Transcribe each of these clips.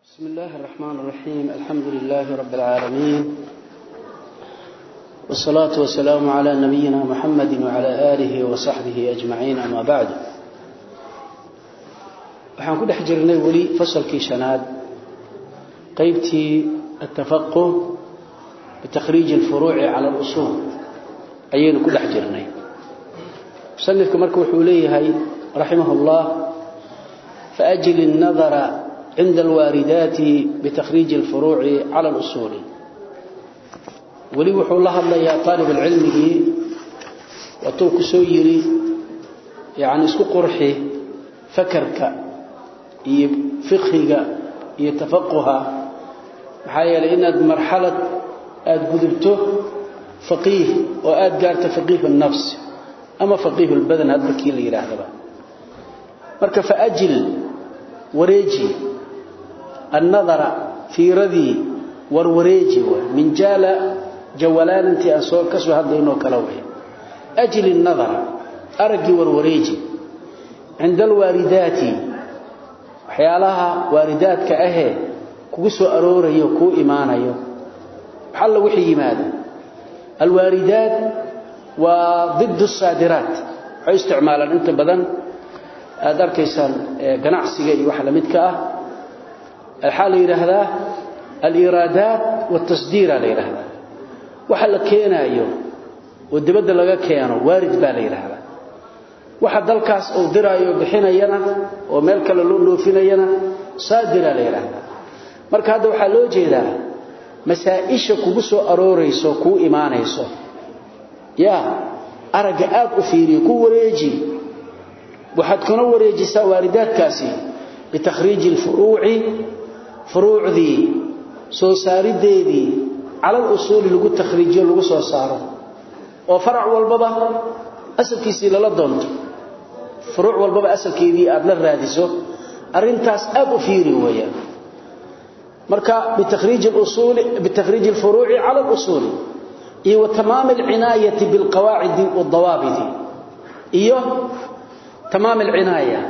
بسم الله الرحمن الرحيم. الحمد لله رب العالمين، والصلاة والسلام على نبينا محمد وعلى آله وصحبه أجمعين. أما بعد، waxaan ku dhex jirnay wali fasalkii shanaad qaybtii التفقه بتخريج الفروع على الأصول ayaynu ku dhex jirnay. musannifku markuu wuxuu leeyahay rahimahullah فأجل النظر عند الواردات بتخريج الفروع على الأصول. ولي وحو الله يا طالب العلم وطوك سويري يعني اسكو قرحي فكرك فقهك يتفقها حايا لأن مرحلة قدبته فقيه وآد قارت فقيه النفس أما فقيه البدن هذا بكي اللي يراهبه مركب فأجل وريجي النظر في رذي وروريجي من جال جولان انت أنصور كسو هذا إنه كلوه. أجل النظر أرجي وروريجي عند الواردات حيالها واردات كأهي كوسو أروري وكو إيمانيو حل وحي ماذا الواردات وضد الصادرات استعمالا انت بدن أدركيسان جناعسية وحلا متكأ الحال يرهذا الإيرادات والتصدير على هذا وحلا كينا أيوه والدبد لقى كيانو وارد بالي هذا واحد الكاس أو درايو بحين ينا وملك اللون فينا ينا صادر على هذا مرك هذا وحلو جيدا مسائش كوسو أروريسو كو إيمانيسو يا أرجعات أفيري كو وريجي waxaad kuna wareejisaa waaridaadkaasi بتخريج الفروع فروع ذي soo saarideedii على الأصول lagu takhriijiyo lagu soo saaro oo farac walbaba asalkiisii la doonto furuuc walbaba asalkeedii aad la raadiso arintaas aad u fiiri weeyaan marka بتخريج الأصول بتخريج الفروع على الأصول وتمام العناية بالقواعد والضوابط تمام العناية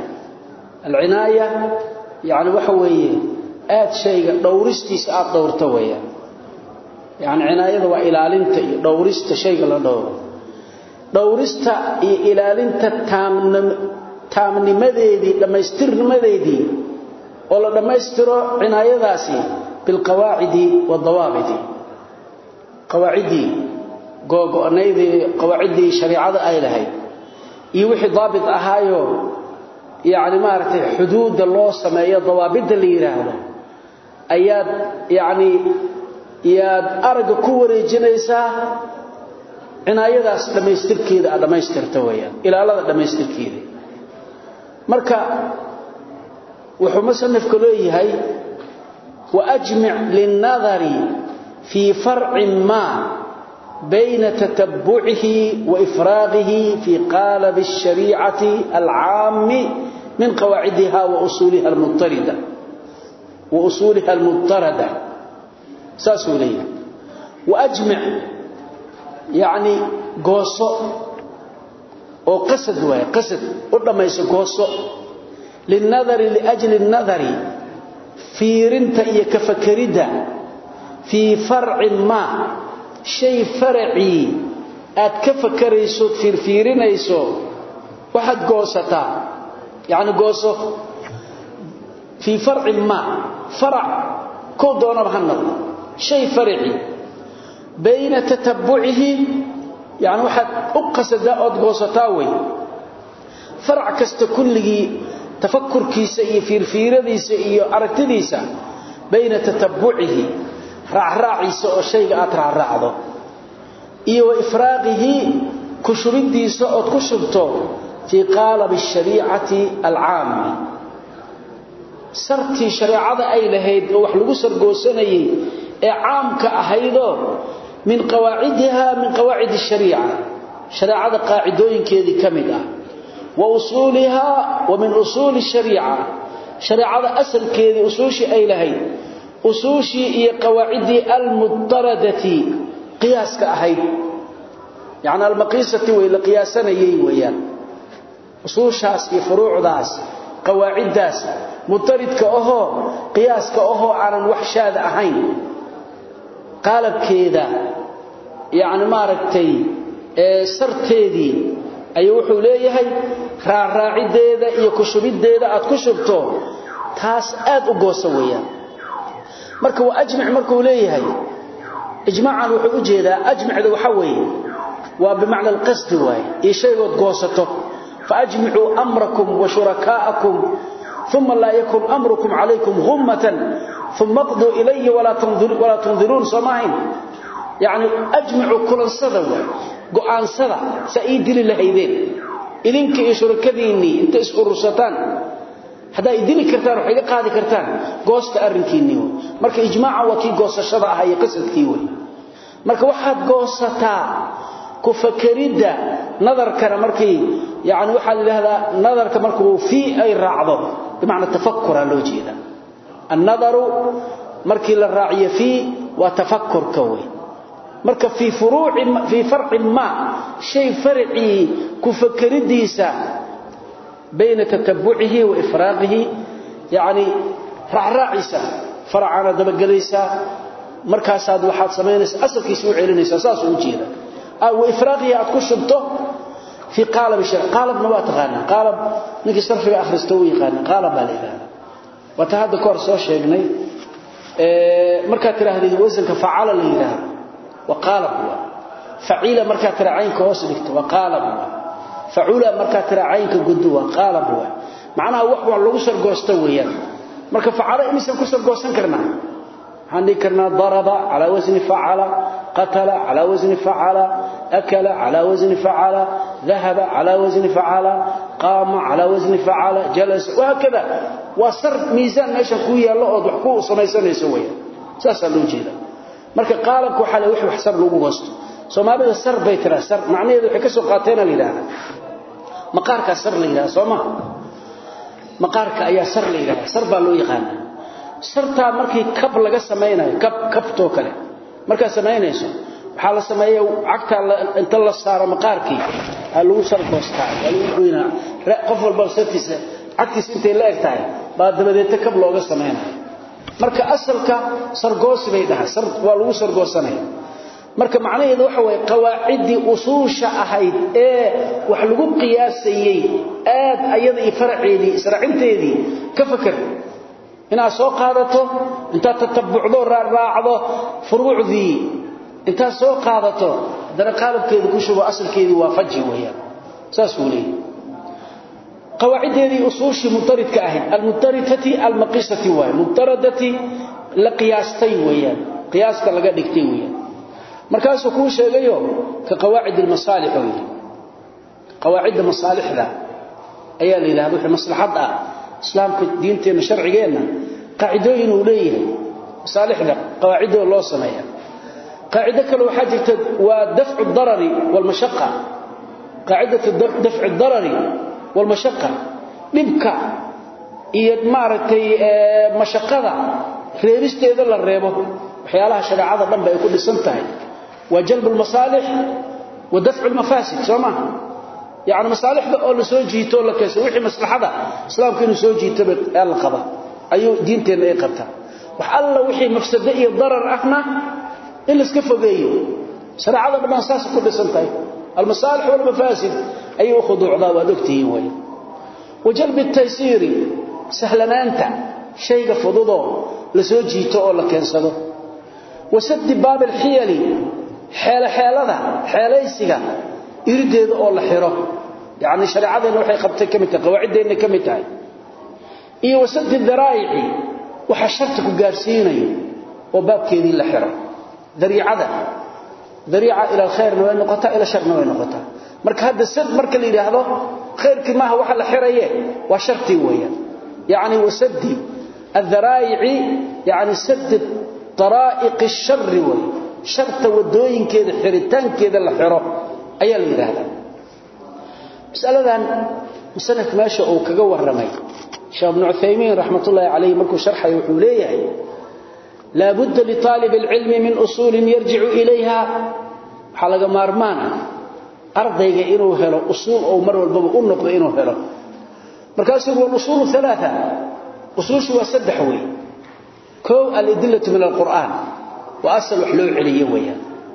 يعني وحوي آت شيء دورستيس آت دورتوية يعني عناية وإلالنت دورست شيء لا دورست إلالنت تامن مذيدي لما يستر مذيدي ولا لما يستر عناية ذاسي بالقواعد والضوابط قواعدي قواعدي شريعة أيلهي يوحي ضابط أهايو يعني ما أعرف حدود الله سمايا ضوابط اللي يراهده أياد يعني ياد أرق كوري جنيسة عناية داس لما يستر كيدا لما يستر تويا إلى الله لما يستر كيدا مركا وحمسن في كلوه هاي وأجمع للنظر في فرع ما بين تتبعه وإفراغه في قالب الشريعة العام من قواعدها وأصولها المضطردة ساسولية وأجمع يعني قوصو أو قصد وهي قصد قلما يسقوصو للنظر لأجل النظر في رنتئي كفكرده في فرع ما شيء فرعي aad ka fakarayso fiirfiirinayso waxad goosataa yani gooso fi far'i ma fara' ko doona bahannad shay far'i bayna tatabbu'ihi yani waxad u qasada oo goosataa way fara' kasta kulligi tafakkurkiisa iyo fiirfiiradiisa iyo aragtidiisa bayna tatabbu'ihi raacisa oo shayga aad raacdo iyo ifraaqihi kushuridiisa oo ku shubto fi qalab ash-shari'ati al-'aamma sarti shariicada ay lahayd oo wax lagu sargoosanayay ee caamka ahaydo min qawaacidaha min qawaacid ash-shari'a shariicada qaacidooyinkeedii kamid ah wa usuulaha wa min usul ash-shari'a shariicada asalkeedii usuushi ay lahayd أصوشي هي قواعد المضطردة قياس كأهيد يعني المقيسة وإلا قياسنا يويان أصوشاس فروع داس قواعد داس مضطرد كأهو قياس كأهو على وحشاد أهين قالب كذا يعني ما ركتي سرتيدي أيوحو ليهي راعديدا iyo kushubideeda aad ku shubto taas aad u goosawaya marka waa ajmac marka uu leeyahay ijmaacan wuxuu u jeedaa ajmacda waxa weeye waa bimaana alqasd waay ee shaygood goosato fa ajma'u amrakum wa shurakaakum thumma la yakun amrukum alaykum ghummatan thumma qdu ilayya wala tunzirun samahin yani ajma'u kull sadawa go'aansada saidili lahaydeen idinka iyo shurakadiinni inta is urursataan hadaa idili kartaan waxay ka qaadi kartaan goosta arrinkiinni marka ijmaaca waa kii goosashada ah iyo qasadkii way marka waxaad goosataa ku fakarida nadarkana markii yaani waxa la yiraahdaa nadarka markuu fi ay raacdo bimaana tafakkura loo jeeda an-nadaru markii la raaciyo fi wa tafakkur kaway marka fi furuu'i fi far'i ma shay far'i ku fakaridiisa bayna tatabbu'ihi wa ifraaqihi yani ra'isa far'ana dabagalaysa markaas aad waxaad sameynaysaa asalkiisa u celinaysaa saas u jeeda aw ifraaqihi aad ku shubto fi qalb shay qalb nawataqana qalb ninki sarfiga akhristo uu yaqaan qalb baleeyahay wata hada koor soo sheegnay marka tiraahdo wasanka fa'ala la yiraahdo وقالب فعيل مركا ترى عينك hoos dhigto وقالب فعولا مركا ترى عينك قد وقالب معناها wax lagu sargoosto weeyaan marka facala imisan ku sargoosan karnaa handi karnaa daraba ala wazni fa'ala qatala ala wazni fa'ala akala ala wazni fa'ala dhahaba ala wazni fa'ala qama ala wazni fa'ala jalas وهكذا وصر ميزان meesha ku yaalo oo wax ku samaysanayso weeyaan saas loo jeedaa marka qalabku waxa la wixii xisab lagu goosto Soomaalida sar bay tira sar macnaheedu waxay ka soo qaateen ilaaha maqaarka sar la yiraahdo Sooma maqaarka ayaa sar la yiraahdo sar baa loo yaqaan sarta markii kab laga sameeyay kabto kale marka sameeynayso waxa la sameeyo cagta inta la saaro maqaarkii lagu sar goostaa lagu weena qof walba sartiisa cagtiisa intay la egtahay baa dabadeed kab looga sameeyay marka asalka sargoos bay dhahay sar waa lagu sargoosanay marka macnaheedu waxa way qawaacidi usuusha ahayd ee wax lagu qiyaasayay aad ayada iyo farceedii israacinteedii ka fakar ina soo qaadato inta tatabbucdo raacdo furuucdii inta soo qaadato dana qalabkeedu ku shubo asalkeedii waa faji weeyaan saas uu leeyahay قواعدي أصوشي مضطرد كأهل المضطردة المقيسة وهي مضطردة لقياستي ويا قياس كاللقاء دكتي ويا مركز كون شيء كقواعد المصالح ويا قواعد المصالح ذا أيال إلى هذا المصلحة إسلام دينتين شرعينا قاعدين وليه مصالح ذا قواعد الله صنعها قاعدة كلو حاجة ودفع الضرر والمشقة قاعدة دفع الضرر والمشقة dhibka iyo maartay mashaqada reeristeeda la reebo waxyaalaha shariicada dhanba ay ku dhisan tahay waa jalb al-masalih wa dafc al-mafasid sama yaani masalihda oo la soo jiito la kaso wixii maslaxada islaamku inuu soo jiito ee la qaba ayuu diinteena ay qabtaa wax alla wixii mafsado iyo darar ahna in la iska fogeeyo shariicada dhan asaas ku dhisan tahay al-masalih wal mafasid أي خضوع ذا ودكته وي وجلب التيسير سهلنا أنت شيء فضوضه لسوجيته أو لكنسده وسد باب الحيل حال ذا حاليسك يريد هذا أو لحره يعني شريعة نوحي قبتك كمتة قواعد إنك كمتة إيه وسد الذرائع وحشرتك قارسيني وباب كذي اللحره ذريعة إلى الخير نوين نقطة إلى شر نوين نقطة marka hada sad marka la yiraahdo khayrkii ma waxa la xiraye waa sharti weeyaan yaani wasadi الذرائع يعني سد طرائق الشر شرط ودooyinkeeda xiritaankeeda la xiro ayaa la yiraahdaa mas'aladan musanad meesha uu kaga waramay Sheikh Ibn Uthaymeen rahmatullahi alayhi markuu sharxay wuxuu leeyahay la budda li talib al-ilm min usul yarji'u ilayha halaga maarmaana ardayga inuu helo usul oo mar walba u noqdo inuu helo markaasuu waa usul thalatha usushu waa saddex way koo al-adillatu min al-Qur'an wa asal wax loo celiyo weeyaan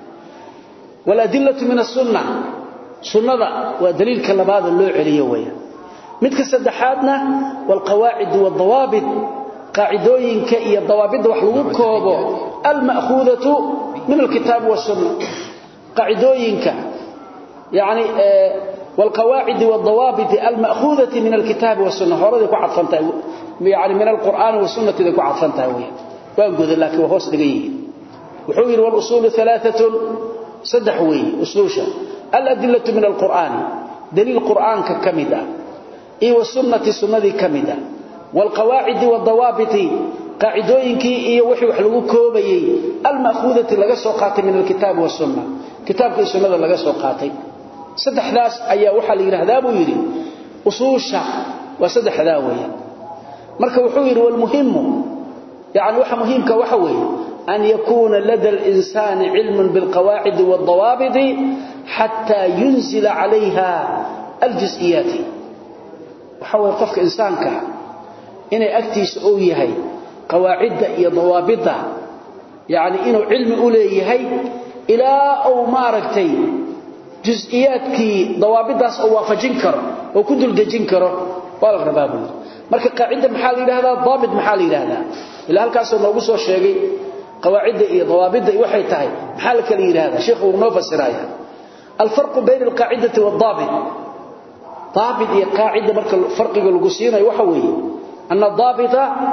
wal adillatu min as-sunnah sunnada waa daliilka labaad loo celiyo weeyaan midka saddexaadna wal qawaa'id wad dawaabit qaacidooyinka iyo dawaabida wax lagu koobo al-ma'khudatu min al-kitab was sunnah qaacidooyinka يعني والقواعد والضوابط المأخوذة من الكتاب والسنة هورده ku cadfantahay يعني من القرآن والسنة ku cadfantahay way waan goday laakiin waa hoos dhigay wuxuu yiri wal usul thalathatun saddex way usuusha al adillatu min al Qur'an dalil Qur'an ka kamida iyo sunnati sunnadi kamida wal qawaa'id wad dawabit qaacidooyinki iyo wixii wax lagu koobayay al ma'khudati laga soo qaatay min al kitab was sunnah kitabka iyo sunnada laga soo qaatay saddexdaas ayaa waxa la yiraahdaa buu yiri usuusha waa saddexdaa weeyaan marka wuxuu yiri wal muhimmu yaani waxa muhiimka waxa weeye an yakuna lada al insani ilmun bil qawaa'id wad dawabit hatta yunzila 'alayha al juz'iyat waxa weeye qofka insaanka inay agtiisa oo yahay qawaa'idda iyo dawaabida yaani inuu ilmi u leeyahay ila oo maaragtay juz'iyadki dawaabidaas oo waafajin karo oo ku dul dejin karo wala rabaabu marka qaacida maxaa la yiraahdaa daabit maxaa la yiraahdaa ila halkaas oo noogu soo sheegay qawaacida iyo dawaabida waxay tahay maxaa la kala yiraahdaa sheekhu uu noo fasiraya الفرق بين القاعده والضابط ضابط iyo qaacida marka farqiga lagu siinayo waxa weeye ان الضابط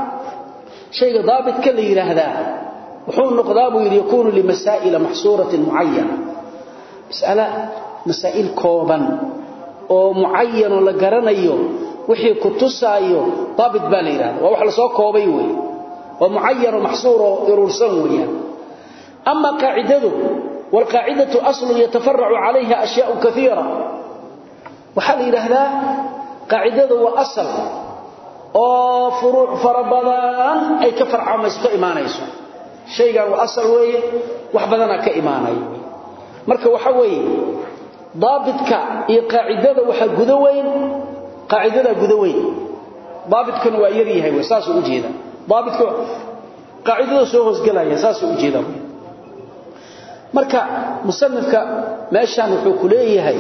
شيء ضابط kala yiraahdaa wuxuu noqdaa buu yiri yakunu li masaa'il mahsuratin muayyana mas'ala masaa'il kooban oo muayyan la garanayo wixii ku tusaayo daabit baa la yiraahdaa waa wax la soo koobay weey oo muayyan mahsur oo urursan weeyaan amma qaacidadu wal qaa'idatu aslu yatafarra'u 'alayha ashyaa'u kathira waxa la yiraahdaa qaa'idadu waa asal oo furu' farabadan ay ka farcamaysto iimaanayso shaygan waa asal weeye wax badana ka iimaanayo marka waxa weeye daabitka iyo qaacidada waxa gudaweyn qaacidada gudaweyn daabitkan waa yar yahay wasaas u jeeda daabitka qaacidada soo hoos galaya saas u jeeda marka musannifka meeshan wuxuu ku leeyahay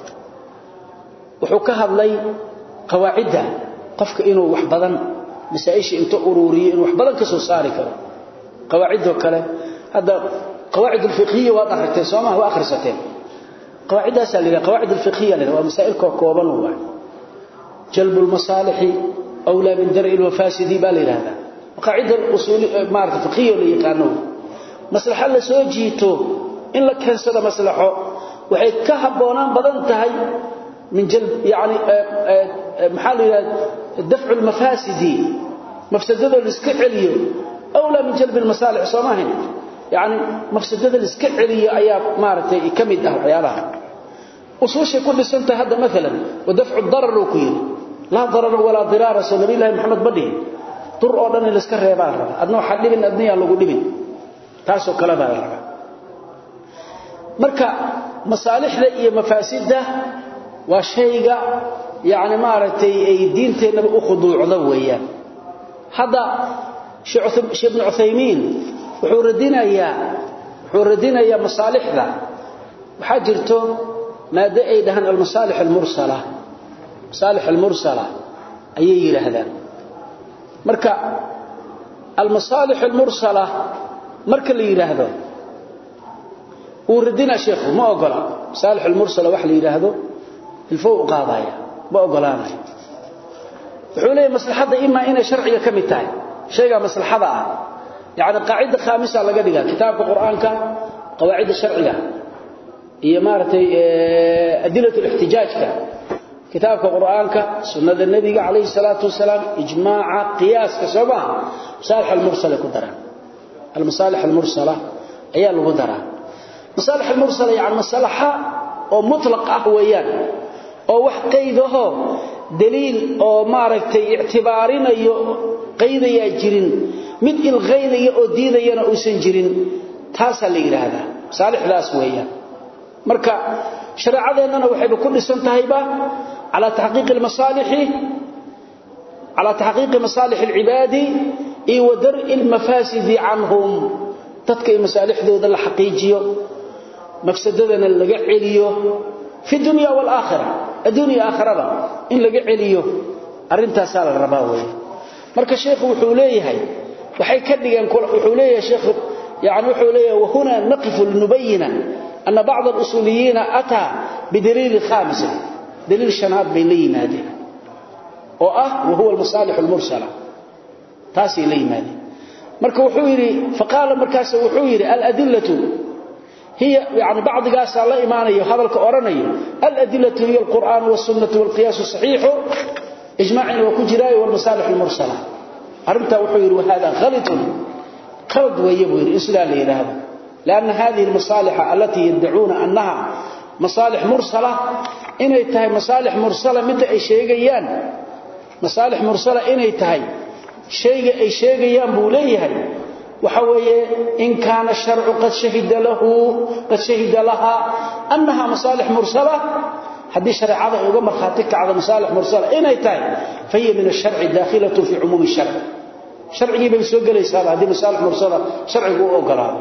wuxuu ka hadlay qawaacida qofka inuu wax badan masaa'isha inta ururiyo inuu wax badan ka soo saari karo قواعد وكله هذا قواعد الفقهيه واخرتين سوما هو اخرستين قواعد اساليه قواعد الفقهيه لها ومسائل كوكوبن وواحد جلب المصالح اولى من درء الوفاسد بالهذا قاعده الاصول معرفه الفقهيه اللي يقانون مصلحه لا سو جيتو ان لا كنسده مصلحه waxay ka haboonaan badan tahay min jalb yani maxal dafع المفاسد مفسدته iska celiyo أولى من جلب المصالح صماهن يعني مفسدة الاسكعلية أياب مارتي كمد أحيالها وصوشي كل سنة هذا مثلا ودفع الضرر وكيل لا ضرر ولا ضرار سنبي الله محمد بدي طر أولاً الاسكر يبارها أدنو حدبين أدنيا لغو دبين تاسو كلامها يرغى مركا مصالح لأي مفاسد ده وشيء يعني مارتي أي دين تنبي أخذوا عضويا هذا شيخ ابن عثيمين وحوردنا يا مصالح ذا وحاجرته ما دعي دهن المصالح المرسلة مصالح المرسلة أي لهذا مركا المصالح المرسلة مركا اللي يرهده وردنا شيخ ما أقول مصالح المرسلة وحلي يرهده الفوق قاضايا ما أقولانا وحولي مصلحة إما إنا شرعية كمتاي شيء مصلحة يعني قاعدة خامسة لقد قال كتاب القرآن قواعد الشرعية هي مارتي أدلة الاحتجاج كتاب القرآن سنة النبي عليه الصلاة والسلام إجماع قياس كسبا مصالح المرسلة كدرا المصالح المرسلة هي الغدرة مصالح المرسلة يعني مصلحة أو مطلق أهويان أو وحقيده دليل أو مارتي اعتبارين قيد يا جيرين mid ilqaynaya oo diidayana uusan jirin taas la yiraahdaa saalixdaas weeyaan marka shariicadeennana waxay ku dhisan tahay ala tahqiiq al-masalih على تحقيق مصالح العباد ودرء المفاسد عنهم تدكي مصالح ذو الحقيقية مفسدنا اللي عليه في الدنيا والآخرة الدنيا آخرة إن لقى عليه أرنتها سال الرباوي مركز الشيخ وحوليه وحي كدغان وحوليه شيخ يعني وحوليه وهنا نقف لنبين أن بعض الأصوليين أتى بدليل خامس دليل الشناد بين هذه وهو المصالح المرسلة تاسي لي مالي مركز وحويري فقال مركز وحويري الأدلة هي يعني بعض قاس الله إيمانيه هذا الكوراني الأدلة هي القرآن والسنة والقياس الصحيح إجماعنا وكجراء والمصالح المرسلة أرمت وحوير وهذا غلط ويبوير إسلام هذا لأن هذه المصالح التي يدعون أنها مصالح مرسلة إن يتهي مصالح مرسلة متى أي شيئيان مصالح مرسلة إن يتهي أي شيئيان بوليها وحوي إن كان الشرع قد شهد لها أنها مصالح مرسلة حدي شرع هذا يقوم خاطك على مصالح مرسلة إن يتهي فهي من الشرع داخلة في عموم الشرع شرعي بيسوق ليس هذه مصالح مرسلة شرعي هو قرار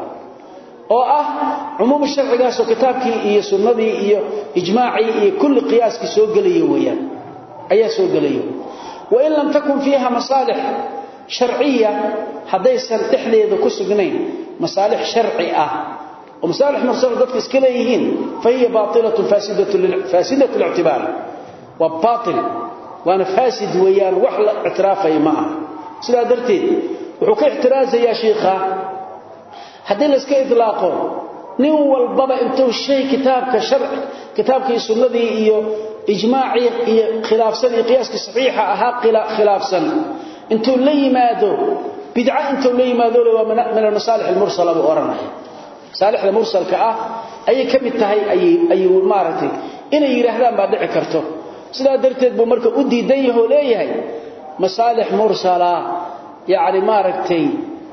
عموم الشرع قاسو كتابك iyo sunnadii iyo ijmaaci iyo kulli qiyaaski soo galiyo weeyaan ayaa soo galiyo wa in lam takun fiha masalih shar'iyya hadaysan dhexdeeda ku sugnayn masalih shar'i wa masalih mursal dadka iska leeyihiin fahiya batilatu fasidatu al-i'tibar wa batil wa fasid weeyaan wax la i'tiraafay ma sida darteed wuxuu ka i'tiraazaya sheekha haddii la iska idlaaqo nin walbaba intuu shay kitaabka sharci kitaabka sunnadii iyo ijmaaci iyo khilaafsan iyo qiyaaska saxiixa aha khilaafsan intuu la yimaado bid'a intuu la yimaado waa min al-masalih al-mursala wa oranaya salih al-mursalka ay kamid tahay ay maartay inay yiraahdaan ba dhici karto sida darteed buu marka u diidan yahay leeyahay masalih mursala yaani maartay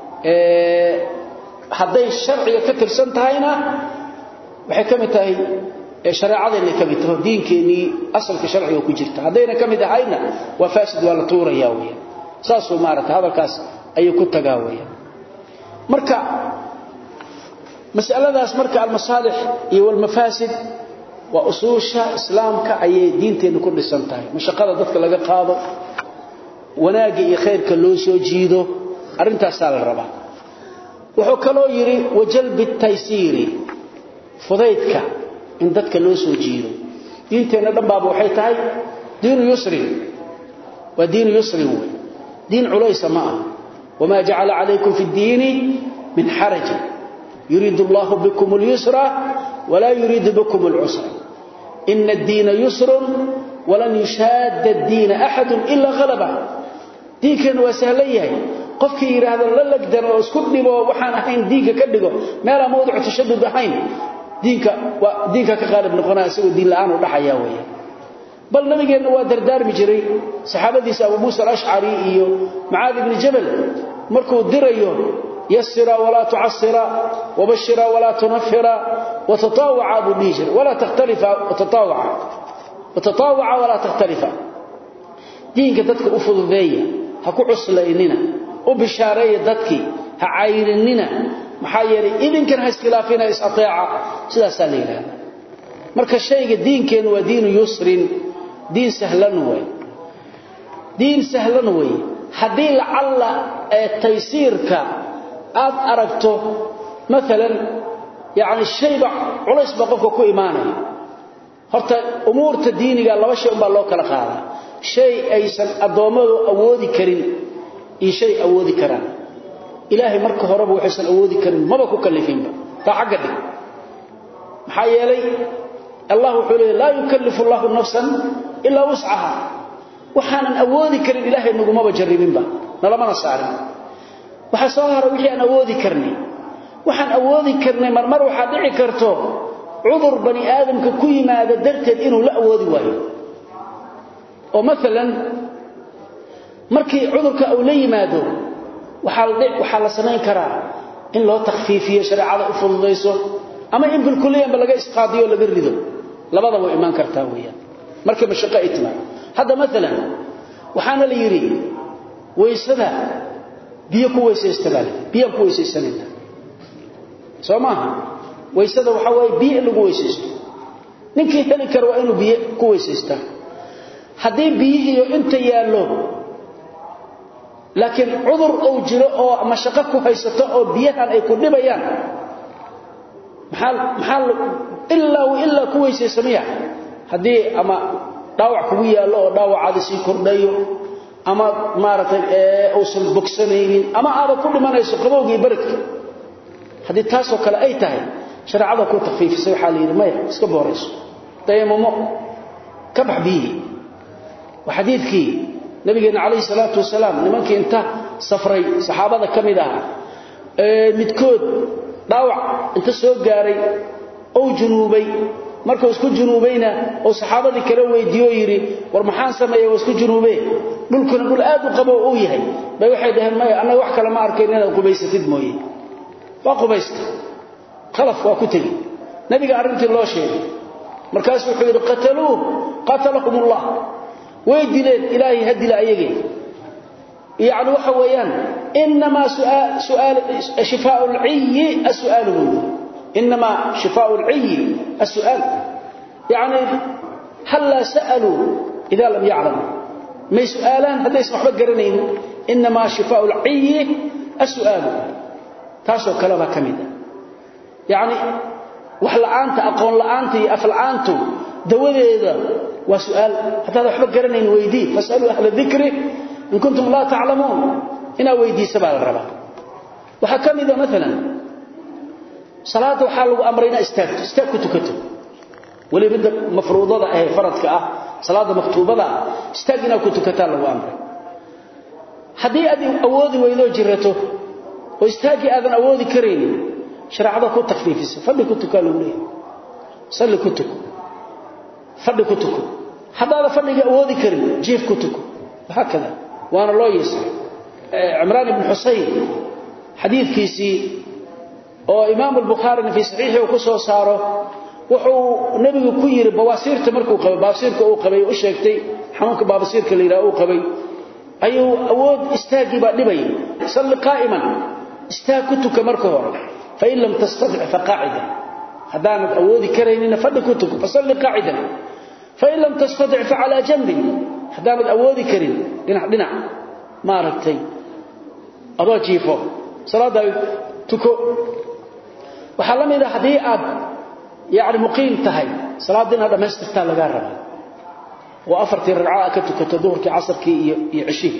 hadday sharciga ka tirsan tahayna waxay kamid tahay shariicadeenna kamid tahay diinkeeni asalka sharciga ku jirta haddayna kamid ahayna waa faasid wala tuuraya weey saasoo maarata hadalkaas ay ku tagaawaya marka mas'aladaas marka al-masalih iyo wal mafasid wa usuusha islaamka ay diinteena ku dhisan tahay mashaqada dadka laga qaado wanaaga iyo khayrka loo soo jiido arintaas la rabaa wuxuu kaloo yiri wajalbi taysiri fudaydka in dadka loo soo jiido diinteena dhanbaaba waxay tahay diin yusri wa diin yusri diin ulaysa ma wama ja'ala alaykum fi ad-din min haraj yuridu Allahu bikum al-yusra wa la yuridu bikum al-usra inna ad-din yusrun wa lan yushadda ad-din ahad illa ghalaba diinkan waa sahlayay qofkii yiraahdo la lagdan oo isku dhibo waxaan ahayn diinka ka dhigo meel aan mawduuc tashaddud ahayn diinka ka qalab noqonaa isagoo diin la'aan u dhaxaya weeye bal nabigeena waa dardaarmi jiray saxaabadiisa Abu Musa al-Ash'ari iyo Mu'adh ibn Jabal markuu dirayo yassira wala tu'assira wabashira wala tunaffira watatawwa bijr wala takhtalifa watatawwa wala takhtalifa diinka dadka u fududeeya ha ku cuslaynina وبشاريه ددكي ها عايرننا maxaa yeelay idinkan ha iskhilaafina is ateeca sidaas la yiraahdo marka shayga diinkeenu waa diin yusrin diin sahlan way hadii la alla taysirka aad aragto midalan yaani shayba culays ba qofka ku iimaanay horta umuurta diiniga laba shay baa loo kala qaadaa shay aysan adoomadu awoodi karin shay awoodi karaan ilaahay marka horeba waxaysan awoodi karin maba ku kalifinba ta xaqadi maxaa yeelay Allah wuxuu leeyahay la yukallifu Allahu nafsan illa wus'aha waxaan awoodi karin ilaahay naguma jarribinba nalamana saarin waxa soo haray wixii aan awoodi karnay waxaan awoodi karnay marmar waxa dhici karto cudur bani aadamka ku yimaada darteed inuu la awoodi waayo oo midalan markii cudurka uu la yimaado waxa la sameyn karaa in loo takhfiifiyo shariicada u fududeyso ama in bil kulliyan laga isqaadiyo laga rido labadaba way iman kartaa weeyaan markii mashaqo ay timaado hada midalan waxaana la yiri weysada biyo ku weysaysta biyo ku weysaysanayna soomaha weysada waxa way biyo lagu weysaysto ninkii heli karo waa inuu biyo ku weysaysta hadii biyihiyo inta yaalo laakiin cudur oo jiro oo mashaqo ku haysato oo biyahan ay ku dhibayaan maxal illa ku weysaysanaya hadii ama dhaawac kugu yaalo oo dhaawacaadi si kordhayo ama maartay oo soo bogsanaynin ama aad ku dhimanayso qabowgii baradka hadii taas oo kale ay tahay shariicada ku takhfiifisay waxa la yiri maya iska boorayso tayammum ka baxbihi وحديثكي نبينا عليه الصلاة والسلام nimankii inta safray saxaabada kamida midkood dhaawac inta soo gaaray oo junuubay markuu isku junuubayna oo saxaabadii kala weydiyo yiri war maxaan sameeyay isku junuubay dhulkuna dhul aad u qabo oo yahay bay waxay dhahan ma anaga wax kale ma arkeen inaad qubaysatid mooyee waa qubaysta khalaf waa ku tagi nabiga arintii loo sheegay markaas wuxuu yiri qatalahumullah ويدلين إلهي هدل أيجي يعني وحويان إنما سؤال شفاء العي السؤال منه إنما شفاء العي السؤال يعني هلا سألوا إذا لم يعلموا ما سؤالان هذا يسمح بقرنين إنما شفاء العي السؤال تاسو كلامها كميدا يعني وحلعانت أقول لعانت أفلعانت دوذي وسؤال حتى لو حبك قرنين ويدي فاسألوا أهل الذكر إن كنتم لا تعلمون إنا ويدي سبع الربا وحكم إذا مثلا صلاة وحال أمرنا استاك كتب ولي بدأ مفروضة فرضك صلاة مكتوبة استاقنا كتب وأمر حدي أدي أوذي وإذا جرته واستاقي أذن أوذي كريني شرع هذا كنت تخفيفي فلي كنت قالوا لي صلي كتب فدي كتكو حتى هذا فدي أودي كريم جيف كتكو وهكذا وأنا الله يسر عمران بن حسين حديث كيسي وإمام البخاري في صحيحه وكسو صاره وحو نبي كير بواسير تمركو قبي بواسير كو قبي وشيكتي حنونك بواسير كلي راو قبي أيو أود استاجي بدبي صل قائما استاكتك مركو فإن لم تستطع فقاعدا هذا أودي كرينين فدي كتكو فصل قاعدا فإن لم تستطع فعلى جنب حدامد أودي كريم دنا ما رتي أبو جيفو صلاة تكو وحلم إذا حديئات يعني مقيم تهي صلاة دين هذا ما استفتى لقارب وأفرت الرعاء كتدور كعصر كي يعشيه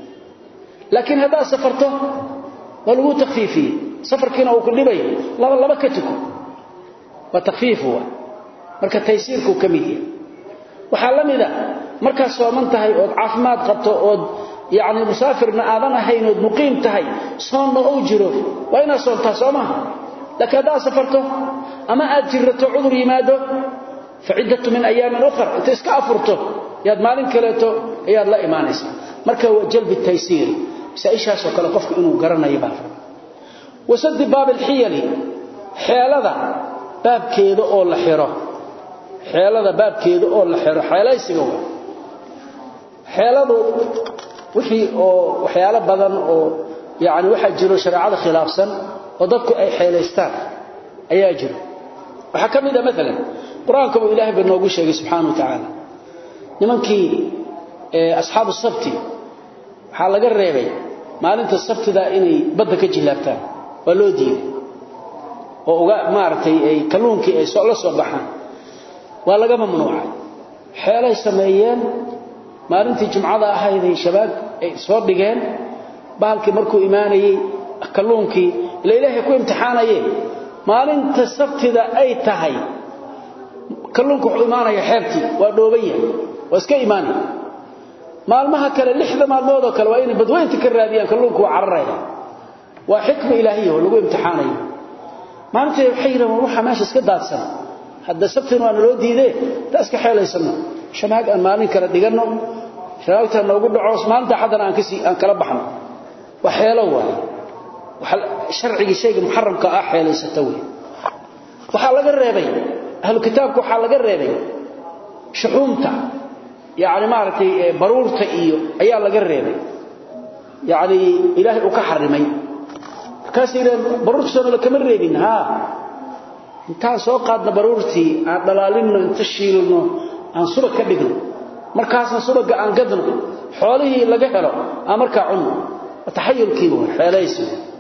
لكن هذا سفرته ولو تخفيفي سفر كنا وكل بي لا بكتكو وتخفيفه مركا تيسيركو كميديا وحلميدا marka sooman tahay oo caafimaad qabto oo yaani musaafirna aadan ahayn oo muqiim tahay soonno oo jiro waa ina soonta soomaha lakada safarto ama aad jirto cudur yimaado facidatu min ayaamin ukhra inta iska afurto yaad maalin kaleeto ayaad la iimaanaysa marka waa jalbi taysiir saishaas oo kale qofku inuu garanayo baa wasad baab al-hiyali xeelada baabkeeda oo la xiro xeelada baabkeeda oo la xiro xeelaysiga xeeladu wixii oo waxyaalo badan oo yaani waxa jiro shariicada khilaafsan oo dadku ay xeelaystaan ayaa jiro waxa kamida mesela quraanka uu ilaahay banoogu sheegay subhanahu wa ta'ala nimankii asxaabu sabti waxa laga reebay maalinta sabtida inay badda ka jilaabtaan waa loo diiday oo uga maartay ay kalluunkii ay soo la soo baxaan waa laga mamnuucay xeelay sameeyeen maalintii jumcada ahayd ay shabaab ay soo dhigeen baalkii markuu iimaanayay kalluunkii ilaahay ku imtixaanayay maalinta sabtida ay tahay kalluunku wuxuu iimaanaya xeebtii waa dhoobaya waa iska iimaanay maalmaha kale lixda maalmood oo kale waa inay badweynta ka raadiyaan kalluunku waa cararaya waa xikma ilaahiyo lagu imtixaanayo maalintii waxay yiraahdeen waxa meesha iska daadsan hadda sabtina aan loo diiday taas ka xeelaysana shanaag aan maalin kala dhigano shanaagta noogu dhaco maanta xadan aan kala baxno waxeelo waxa sharciga shayga muharramka ah xeelaysata waxa laga reebay ahlu kitaabku waxa laga reebay shuxuumta يعني maartay baruurta iyo ayaa laga reebay يعني ilaahay uu ka xarimay kaasina baruurta la kama reebin ha inta soo qaadna baruurtii aan dhalaalino inta shiilno aan subag ka dhigno markaasna subaga aan gadno xoolihii laga helo aan marka cunno taxayulkii waa xeelaysi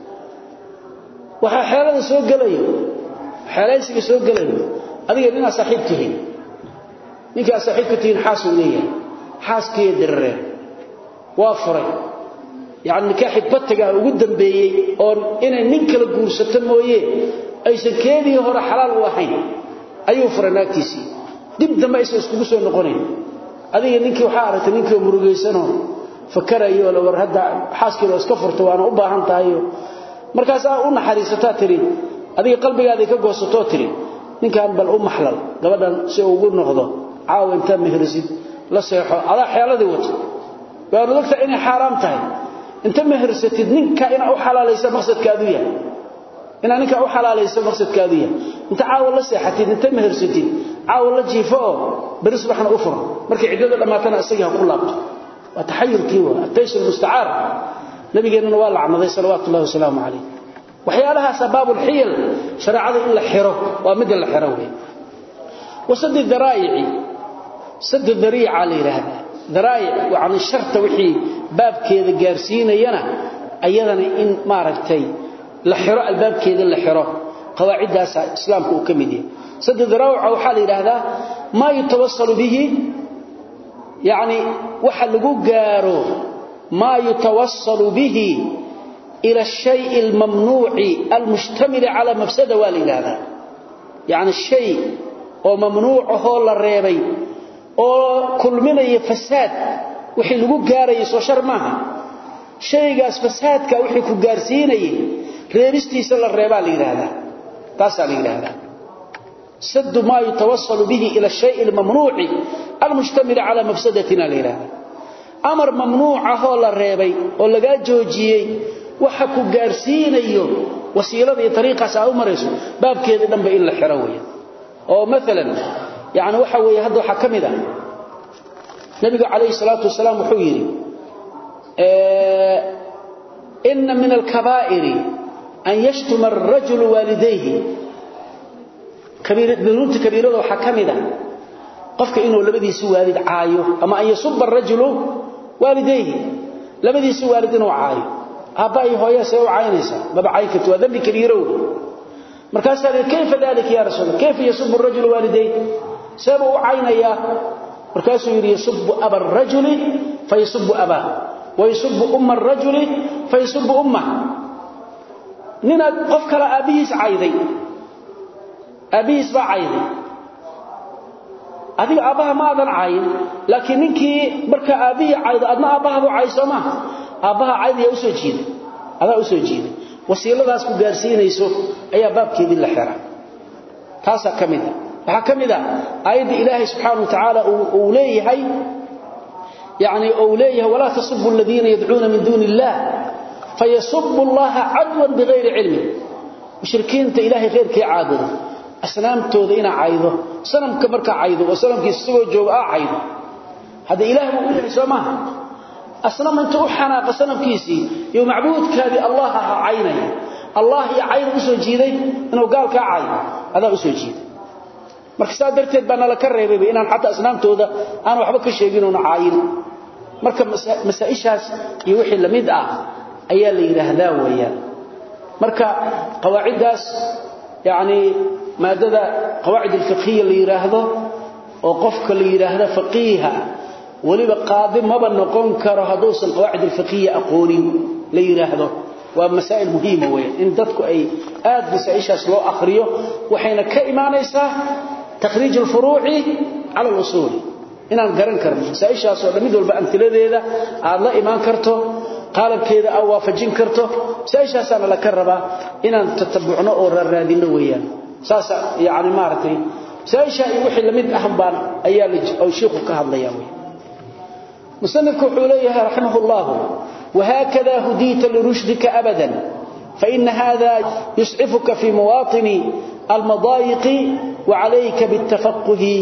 waxa xeelada soo galayo xeelaysiga soo galayo adiga ina saaxiibtihiin ninka saaxiibkiin xaas uu leeyahay xaaskii dirreen waa furay يعني نكاح بتجا ugu dambeeyay oo inay nin kala guursato mooyee aysan keedii hore xalaal u ahayn ayuu furanaagtiisi dib dambe ay isku soo noqoneen adiga ninkii waxa aragtay ninkii murugeysano fakarayo la war hada xaaskii loo iska furto waana u baahan tahay markaas uu naxariisata tiri adiga qalbigaada ka goosato tiri ninkan bal u maxlal gabadhan si uu ugu noqdo caaw inta mehrisid la seexo ala xeeladii wato waa dadka inay xaraam tahay انت مهرستid ninka ina u xalaalayso maqsadkaadu yahay ina ninka u xalaalayso maqsadkaadu yahay inta caaw la seexatid inta mehersatid caaw la jiifo baris waxna u furo markii cidada dhamaatana isaga ku laabto wa tahayyulkii wa ataysul musta'ar nabigeena waa lacnaday sallallahu alayhi wasallam waxyaalaha sababul hiyal shariicada in la xiro waa mid la xiro weey wasad dhara'i'i sad dhari'a leeyahay dhara'i wa 'an sharta wixii baabkeeda gaarsiinayana ayadana in maaragtay la xiro albaabkeeda la xiro qawaacidaas islaamku uu kamid yahay saddex rawca waxa la yiraahdaa ma yatawassalu bihi yani waxa lagu gaaro ma yatawassalu bihi ila shay' al-mamnu'i al-mushtamil ala mafsada walilada yani shay oo mamnuucaho la reebay oo kulminaya fasaad wixii lagu gaaray soo shar maaha shaygaas fasaadka wixii ku gaarsiinayay reeristiisa la reebaa la yiraahdaa taas la yiraahdaa sad ma yatawassalu bihi ila shay' al-mamnu'i al-mushtamil ala mafsadatina la yiraahdaa amar mamnuucaho la reebay oo laga joojiyay waxa ku gaarsiinayo wasiilada iyo tariiqaas ay u marayso baabkeeda dhanba in la xiro weeyo oo midalan yani waxa weeye hadda waxa kamida nabiga عليه الصلاه والسلام wuxuu yiri inna min al-kaba'ir an yashtuma ar-rajul walidayhi kabiratu kabiradu waxa kamida qofka inuu labadiisa waalid caayo ama ay yusub ar-rajul walidayhi labadiisa waalid inuu caayo abaay hooyo say u caynaysa baba caykatu waa dambi kabiiro markaas kayfa dalika ya rasuul kayfa yusub ar-rajul walidayhi sabu caynaya markaasuu yiri yusubbu aba ar-rajuli fayusubbu aba wa yusubbu umma ar-rajuli fayusubbu umma nina qof kala abiis cayday abiis ba cayday adiga abaha ma adan cayn laakiin ninkii marka abiy caydo adna abaha buu caysoma abaha cayday u soo jiiday ada u soo jiiday wasiiladaas ku gaarsiinayso ayaa baabkeedii la xiraa taasa kamida waxa kamida ayada ilaahay subhanahu wa ta'ala uu leeyahay yani uu leeyahay wala tasubbu alladheena yad'una min dunillah fayasubbu allaha adwan bighayri ilmi mushrikiinta ilaahay khayrkii caabudo asnaamtooda ina caydo sanamka marka caydo oo sanamkiisa soo jooga caydo hada ilaahay uu leeyahay soomaa asnaamtu u xanaaqa sanamkiisi iyo macbuudkaadi allah ha caynay allah ya cayn u soo jiiday inuu gaalka caayo ada u soo jiiday marka darteed bana la ka reebay inaan xataa asnaamtooda aan waxba ka sheegin oo caayin marka masaa'ishaas iyo wixii lamid ah ayaa la yiraahdaa weeyaan marka qawaacidaas yaani maadada qawaacid al-fiqhiyya la yiraahdo oo qofka la yiraahdo faqiiha waliba qaadi maba noqon karo haduusan qawaacid al-fiqhiyya aqoonin la yiraahdo waa masaa'il muhiima weeyaan in dadku ay aad masaa'ishaas loo akhriyo waxayna ka iimaanaysaa تخريج الفروع على الأصول إن القرن كرم سأيشها صور لمد والبأمثلة ذا الله إيمان كرته قالب كذا أو وافجين كرته سأيشها سنة لكربا إن تتبعنا أورا الرادين ويان ساسا يعني مارتي سأيشها يوحي لمد أحبان أيالج أو شيخك هذا يوي مصنف حوليها رحمه الله وهكذا هديت لرشدك أبدا فإن هذا يسعفك في مواطن المضايق وعليك بالتفقه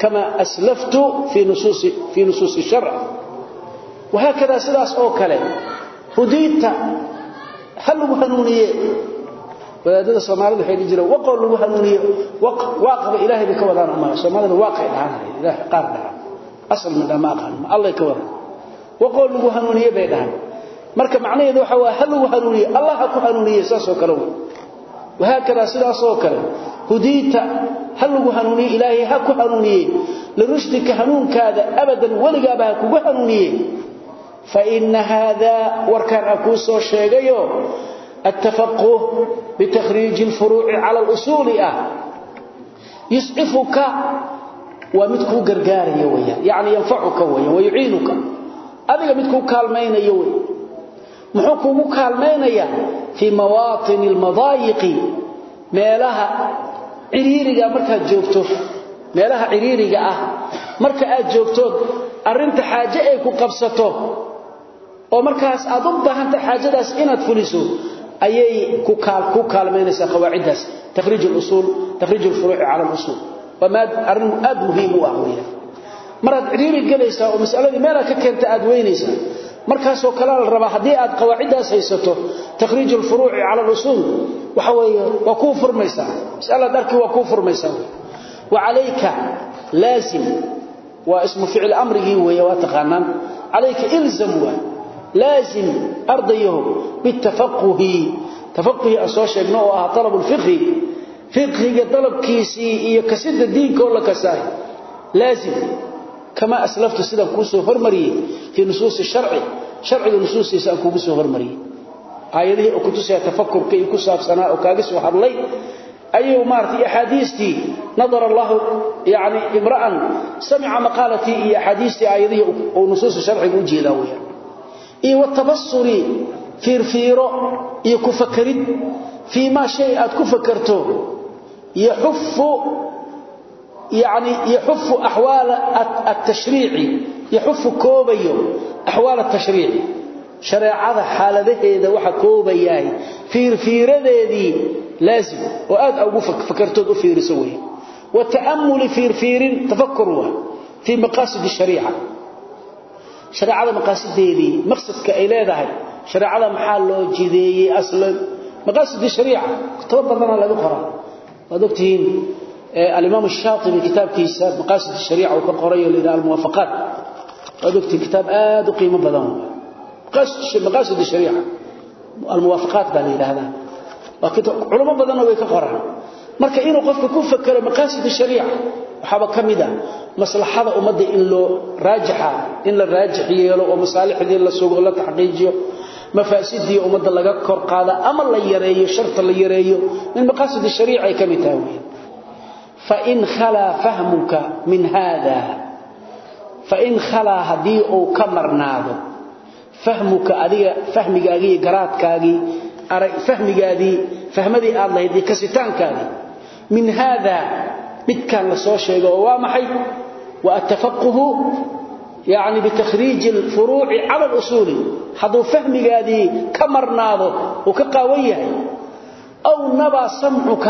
كما أسلفت في نصوص الشرع وهكذا سلاس أو كلام هديت هل هنونية وهذا الصومالي الحين يجري وقول له هنونية واقف إلهي بكوضان أمه الصومالي الواقع عنه إله قارنها أصل من ما قال الله يكوضان وقول له هنونية بينها marka macnaheedu waxa waa hal uu hanuuniyo Allah ku hanuuniyo saasoo kale وهكذا سلاasoo kale hudita hal uu hanuuniyo ilaahi ha ku hanuuniyo lirushdika hanuunkaada abadan waligaaba kugu hanuuniyo fa in hada warkan aku soo sheegayo التفقه بتخريج الفروع على الأصول يسعفك ومدكو غرغاريا ويا يعني ينفعك ويعينك adiga midku kaalmaynayo way muxuu kugu kaalmaynaya fi mawaatin almadaayiq meelaha ciriiriga marka joogto meelaha ciriiriga ah marka aad joogto arinta xaaje ay ku qabsato oo markaas aad u baahanta xaajadaas inaad fuliso ayay ku kaalmaynaysa qawaacidaas takhriij al-usul takhriij al-furu' ala al-usul wama arin aad muhiim u ah weeyaa marad ciriiri galaysa oo mas'aladii meel ka keenta aad weynaysa markaas oo kala la raba hadii aad qawaacidaas haysato takhriij al-furu' ala al-usul waxa weeye waa ku furmaysa mas'alada darkii waa ku furmaysa wa alayka lazim wa ismu fi'l amrihi wa taqanan alayka ilzam wa لازم أرضيه بالتفقه تفقه أسوشيقنا وآها طلب الفقه فقه طلب كيسي يكسد الدين كولا كساي لازم كما أسلفت سيدا كوسو هرمري في نصوص الشرع شرع النصوص يسأل كوسو هرمري آياته أكتسي تفكر كي يكسها بسناء وكاقس وحرلي أيه مارتي أحاديثتي نظر الله يعني امرأة سمع مقالتي أحاديثتي آياته ونصوص الشرع وجيدا ويا إيه والتبصر فيرفيرو إيه كفكرين فيما شيء كفكرته يحف أحوال التشريع يحف كوبيو أحوال التشريع شريعة حالة إذا وحا كوبياي فيرفيرة ذي لازم وآد أو فكرته فير سويه والتأمل فيرفير تفكروا في مقاصد الشريعة شريعه مقاصديدي مقصدك اي لهدهي شريعه محل لو جيديي اصلا مقاصد الشريعه كتب بدنا لا قرا ودكتين الامام الشاطبي كتاب كيساب مقاصد الشريعه وكقريه الى الموافقات ودكتين كتاب اد قيمه بدن مقاصد الشريعه الموافقات بالي هذا وكتب علماء بدن way ka qoraan marka inuu qofku ku fakaro maqasid shariica waxa kamida maslaxada umada in loo raajixa in la raajixiyo oo masaalixdii la soo la taxqiijiyo mafaasidii umada laga kor qaada ama la yareeyo sharta la yareeyo min maqasid shariica ay kamid tahay fa in khala fahmuka min hada fa in khala hadii oo kamarnaado fahmuka adiga fahmigaagi garaadkaagi aray fahmigaadi fahmadii aad lahayd kasitaankaadi min hada midkan la soo sheego waa maxay wa atafaqquhu يعني بتخريج الفروع على الأصول حدو فهمي كمرناضو وكقاوية أو نبا سمعك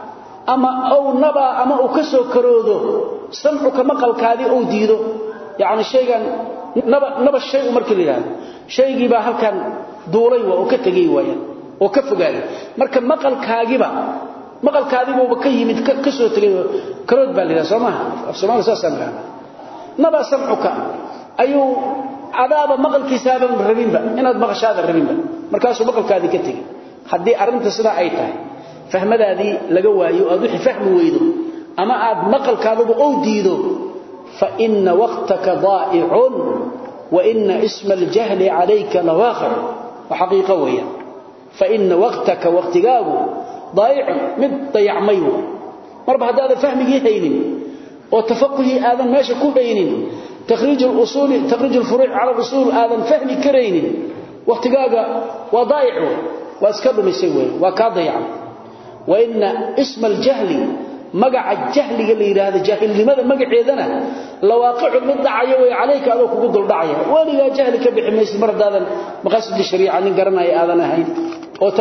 أو نبا أكسو كرودو سمعك مقلك هذه أو ديدو يعني شيئا نبا الشيء مركل لها شيء با هل كان دوري وكتغي ويا وكفغاي marka maqalkaagiba maqalkaadiba uu ka yimid ka soo tagay karood baa leeyahay Soomaaliya saasana naba samcuka ayu adaaba maqalkiisaaba rabinba inaad maqashaada rabinba markaas uu maqalkaadi ka tagay hadii arinta sida ay tahay fahmadaadi laga waayo aad wixii fahmi weydo ama aad maqalkaadu oo diido fa inna waqtaka daa'icun wa inna isma al-jahli alayka lawaqi wa haqiqa waya فإن وقتك واختقاغ ضايع من ضيع ميو مربع هذا فهمه هينين وتفقه آذن ماشي كو هينين تخريج الأصول تخريج الفروع على الأصول آذن فهم كرينين واختقاغ وضايع واسكب مسوي وكاضيع وإن اسم الجهل مقع الجهل اللي هذا جاهل لماذا مقع يدنا لواقع من دعيه عليك ألوك قد الدعيه ولي جهلك بحميس مرد هذا مقاصد الشريعة نقرنا آذن هين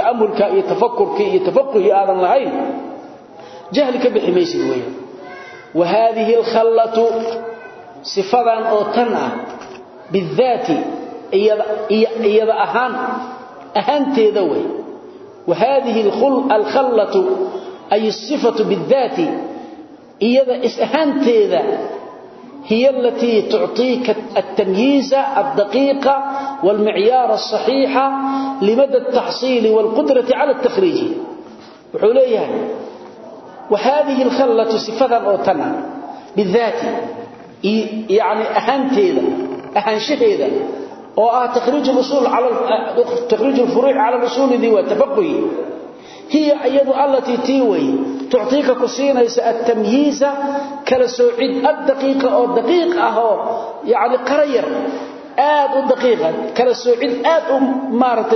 وتأملك يتفكرك يتفقه آذن لهين جهلك بحميس الوين وهذه الخلة صفة أو تنأ بالذات إيضا أهان تيذوي وهذه الخلة أي الصفة بالذات إيضا أهان تيذا هي التي تعطيك التمييز الدقيق والمعيار الصحيح لمدى التحصيل والقدرة على التخريج وحوليها وهذه الخلة صفة أو تنأ بالذات يعني أهان شهيدا وتخريج الأصول على تخريج الفروع على الأصول ذي وتفقه هي أيضا التي تيوي تعطيك كسينة التمييز كالسوعد الدقيقة أو الدقيقة يعني قرير الدقيقة كالسوعد مارة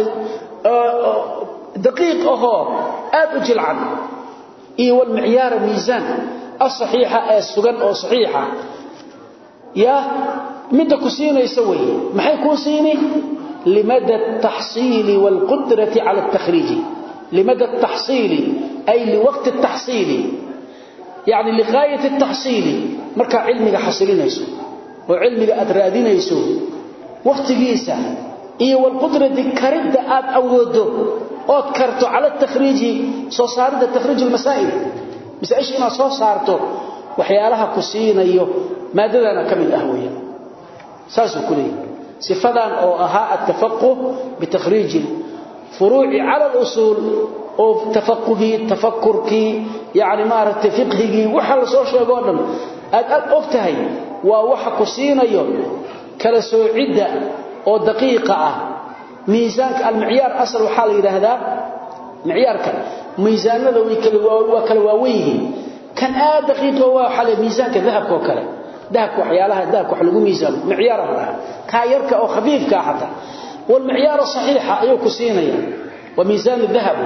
دقيقة جلعا والمعيار الميزان الصحيحة السجن أو صحيحة يا مدى كسينة يسوي ما حيكون سيني لمدى التحصيل والقدرة على التخريج لمدى التحصيل أي لوقت التحصيل يعني لغاية التحصيل مركا علمك حصلين يسو وعلمك أدرادين يسو وقت جيسا والقدرة دي كارد أوده أذكرته على التخريج صارت التخريج المسائل بس إيش إنا صارته وحيالها كسينة ما دلنا كمل أهوية ساسو كلي صفدان أو أها التفقه بتخريج فروع على الأصول أو تفقهي تفكركي يعني مارة فقهي وحل صوشي قولنا أفتهي ووحكو سينيو كالسو عدة أو دقيقة ميزانك المعيار أصل وحال إلى هذا معيارك ميزان ذا وكالواويه كان دقيقة وحال ميزانك ذهب وكلا ذهب وحيالها ذهب وحلقوا ميزان معيارها كايرك أو خفيفك حتى والمعيار الصحيح أيوك سينيا وميزان الذهب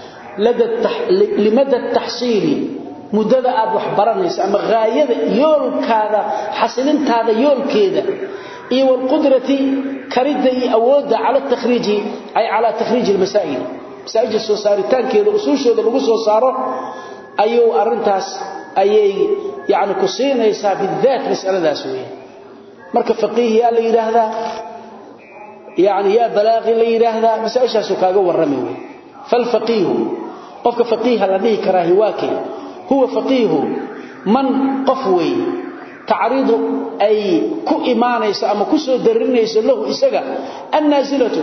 لمدى التحصيل مدد أب وحبرنيس أما غاية يولك هذا حصلنت هذا يولك هذا والقدرة كريدة أود على التخريج أي على تخريج المسائل مسائل السوساريتان كذا أصوش هذا بقصه صاره أيو أرنتاس أي يعني كسينة يساب الذات مسألة ذا سوية مركب فقيه اللي هذا يعني يا بلاغ اللي هذا مسائل سكاجو والرمي فالفقيه قف فقيه الذي كراهواك هو فقيه من قفوي تعريض أي كو إيمانيس أما كسو درنيس له إسجا النازلة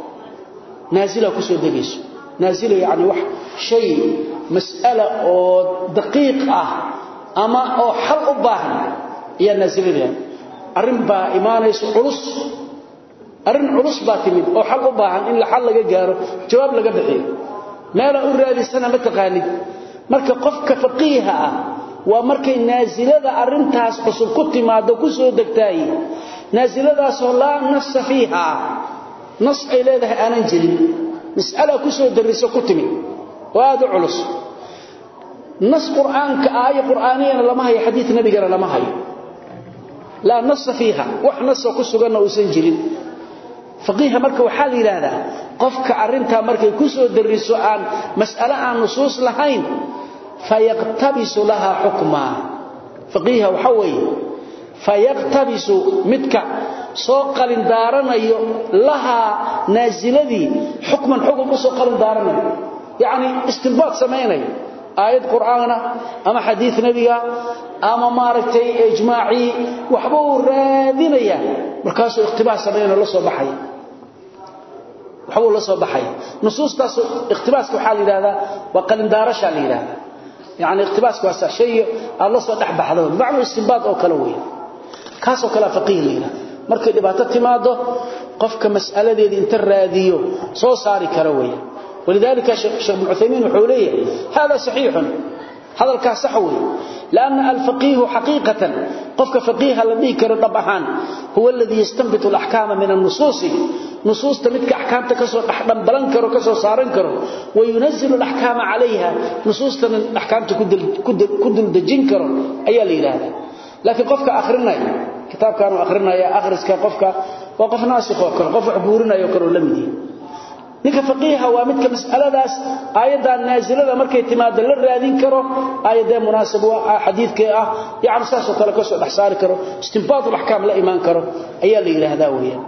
نازلة كسو دقيس نازلة يعني شيء مسألة أو دقيقة أما أو حل أباهن هي نازلة يعني أرنبا إيمانيس علص أرن علص باتمين أو حل أباهن إن لحل لقى جاره جواب لقى بحيه ما لا أرى السنة متقالي marka qofka faqiiha ah waa markay naazilada arintaas cusub ku timaado ku soo degtay naaziladaas oo la nas fiiha nas ay leedahay aanan jirin mas'ala ku soo dariso ku timi waad culus nas quraanka aaya quraaniyana lama hayo xadiis nabiga lama hayo la nas fiiha wax nas ku sugan oo san jirin faqiiha marka waxa la yiraahdaa qofka arinta markay ku soo dariso aan mas'ala aan nusuus lahayn فيقتبس لها حكما فقيه وحوي فيقتبس متك سوق لندارنيو لها نازلدي حكما حكم سوق لندارنيو يعني استنباط سميني آية قرآن أما حديث نبي أما مارتي إجماعي وحبو رادينيا مركاسو اقتباس سميني الله صباحي وحبو الله صباحي نصوص تاس اقتباس كحالي هذا وقلندارش علي هذا يعني اقتباس كواسع شيء الله سو دخ بخدو macnu istinbaad oo kala weey kaas oo kala faqih leena markay dhibaato timaado qofka mas'aladeeda inta raadiyo soo saari kara weey ولذلك الشيخ ابن عثيمين وحوليه هذا صحيح هذا الكاس صحوي لأن الفقيه حقيقة قفك فقيه الذي كرد طبعا هو الذي يستنبط الأحكام من النصوص نصوص تمتك أحكام تكسر أحكام بلنكر وكسر صارنكر وينزل الأحكام عليها نصوص الأحكام كدل دجنكر أي الإله لكن قفك آخرنا كتاب كانوا آخرنا يا آخرس كقفك وقف ناسخ وقف عبورنا يكرر لمدي ninka faqiiha waa midka mas'aladaas aayada naazilada markay timaado la raadin karo aayada munaasab waa xadiidka yaani saasoo kale ka soo dhaxsaari karo istinbaat al-ahkam la iimaan karo ayaa la yiraahdaa weeyaan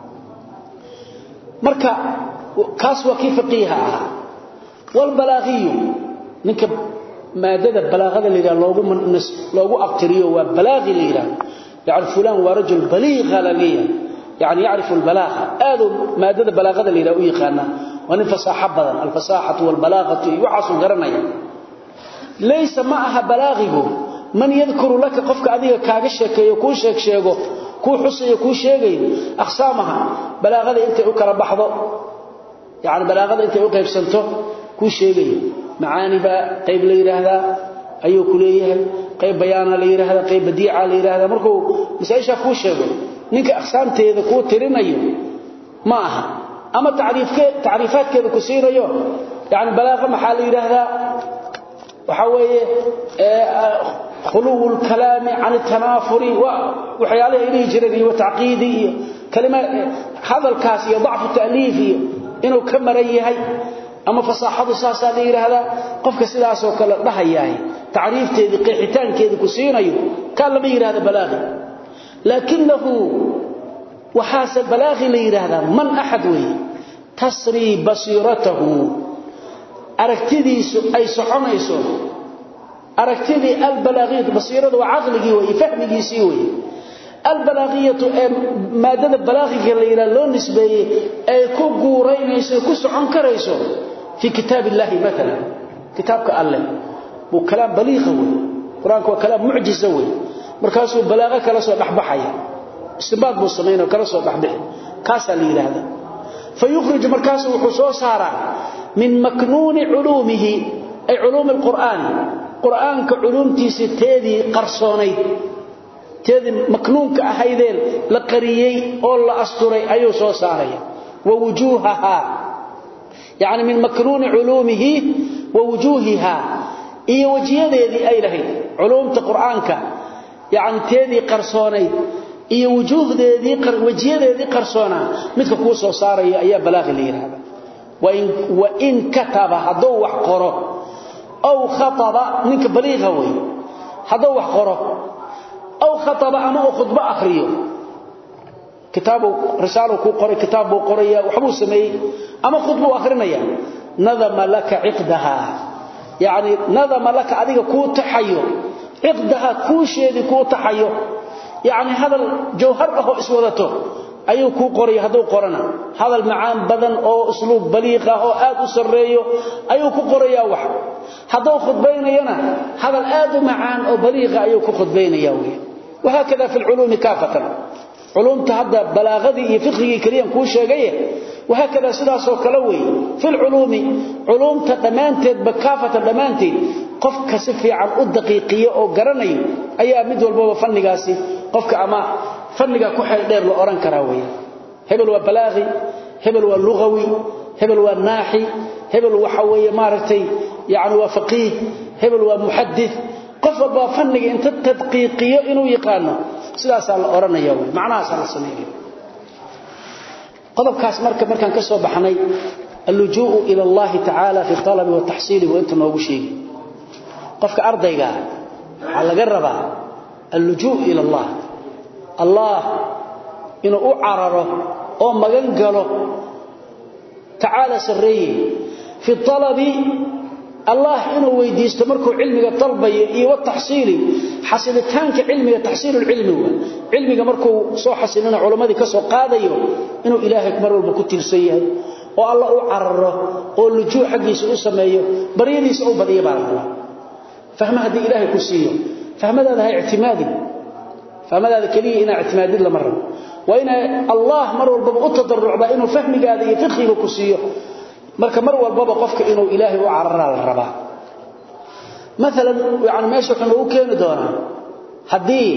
marka kaas waa kii faqiiha wal balaghiyo ninka maadada balaagada la yiraahdo loogu aqtiriyo waa balaaghi la yiraahdo يعني فلان ورجل بليغ لغيه يعني يعرف البلاغه هذا ماده بلاغه اللي لا يقانا وان فصاحه بدن الفصاحه والبلاغه يعصوا غرنيا ليس معها بلاغه من يذكر لك قفك اديga kaaga sheekeeyo ku sheego ku xusayo ku sheegay aqsaamaha balaagada inta u kala baxdo يعني balaagada inta u qaybsanto ku sheegay macaani ba qayb la yiraahdaa ayuu ku leeyahay qayb bayaana la yiraahdaa qayb badiica la yiraahdaa markuu masaa'isha ku sheego ninka aqsaamteeda ku tirinayo ma aha ama taariifaadkeeda ku siinayo yani balaaqa maxaa la yiraahdaa waxa weeye khuluul kalaam an tanafuri wa waxyaalaha inay jireen iyo tacqiidi iyo kalima hadalkaas iyo dacfu ta'liif inuu ka maran yahay ama fasaxadu saasa la yiraahdaa qofka sidaas oo kala dhahayaay taariifteedii qeexitaankeedii ku siinayo ka lama yiraahdo balaaghi laakinahu waxaas balaaghi la yiraahdaa man ahad way tasri basiratahu aragtidiisu ay soconayso aragtidii albalaghiyatu basiradu wa aqliga way fahmigiisi way albalaghiyatu maadada balaghiga la yiraahdo loo nisbeeyay ay ku guureynayso ku socon karayso في كتاب الله مثلا كتابك الله وكلام بليغ هو قرانك وكلام معجز هو markaasuu balaaqa kala soo dhaxbaxaya istibaad buu sameeyay kala soo dhaxbixi kaasa la yiraahdo fayukhrij markaasuu wuxuu soo saaraa min maknuun ulumihi ay ulum alquran quraanka ulumtiisa teedii qarsoonay teedii maknuunka ahaydeen la qariyay oo la asturay ayuu soo saaraya wa wujuhaha يعني من مكنون علومه ووجوهها اي وجهيدي اي لهي علوم القرآنك يعني تيدي قرصوني اي وجوهدي وجهيدي قرصونا مثل كو سو ساريا ايا بلاغ ليرهبا وان كتب هدو wax qoro او خطب منك بليغ وي هدو wax qoro او خطب اما خطبه اخريو كتابه رساله كو قري كتابه قريا وحبو سمي اما خطبه اخرينيا نظم لك عقدها يعني نظم لك اديك كو تحيو عقدها كو شيدي كو تحيو يعني هذا الجوهر هو اسودته ايو كو قري هدو قرنا هذا المعان بدن او اسلوب بليغ او اد سريو ايو كو قريا wax هدو خطبينينا هذا الاد معان او بليغ ايو كو خطبينيا وهكذا في العلوم كافه علومته هذا بلاغتي فقهي كريم كو شيغايه وهكذا سداس oo kala way fil ulumi ulumta dhamaanteed bakaafata dhamaanteed qofka si fiican u daqiiqiyo oo garanayo ayaa mid walba fannigaasi qofka ama fanniga ku xeel dheer la oran kara way hebel waa balaaghi hebel waa lughawi hebel waa naahi hebel waxa weeye maaragtay yaani waa faqih hebel waa muhaddith qof walba fanniga inta tadqiiqiyo inuu yaqaano sidaas la oranayo macnaha la sameeyo qodobkaas markaan ka soo baxnay اللجوء الى الله تعالى في الطلب والتحصيل وانت noogu sheegi qofka ardayga waxa laga rabaa اللجوء الى الله الله inuu u cararo oo magan galo تعالى سريه في الطلب الله inuu weydiisto markuu cilmiga dalbayo iyo tahsiili xasilitaanka cilmiga tahsiil ilmi cilmiga markuu soo xasilina culimadii ka soo qaadayo inuu ilaahay mar walba ku tiirsan yahay oo Allah u cararo oo lujuu xaqiisa u sameeyo bariyadiisa oo badiya baa fahmaha di ilaahay ku siiyo fahmada hay i'timaadi fahmada kaliya ina i'timaadi la mar wa ina Allah mar walba u tadarrucba inuu fahmigaada iyo fiqhiga ku siiyo marka mar walba qofka inuu ilaahay u carara la raba مثلا يعني meesha xun uu keenay doona hadii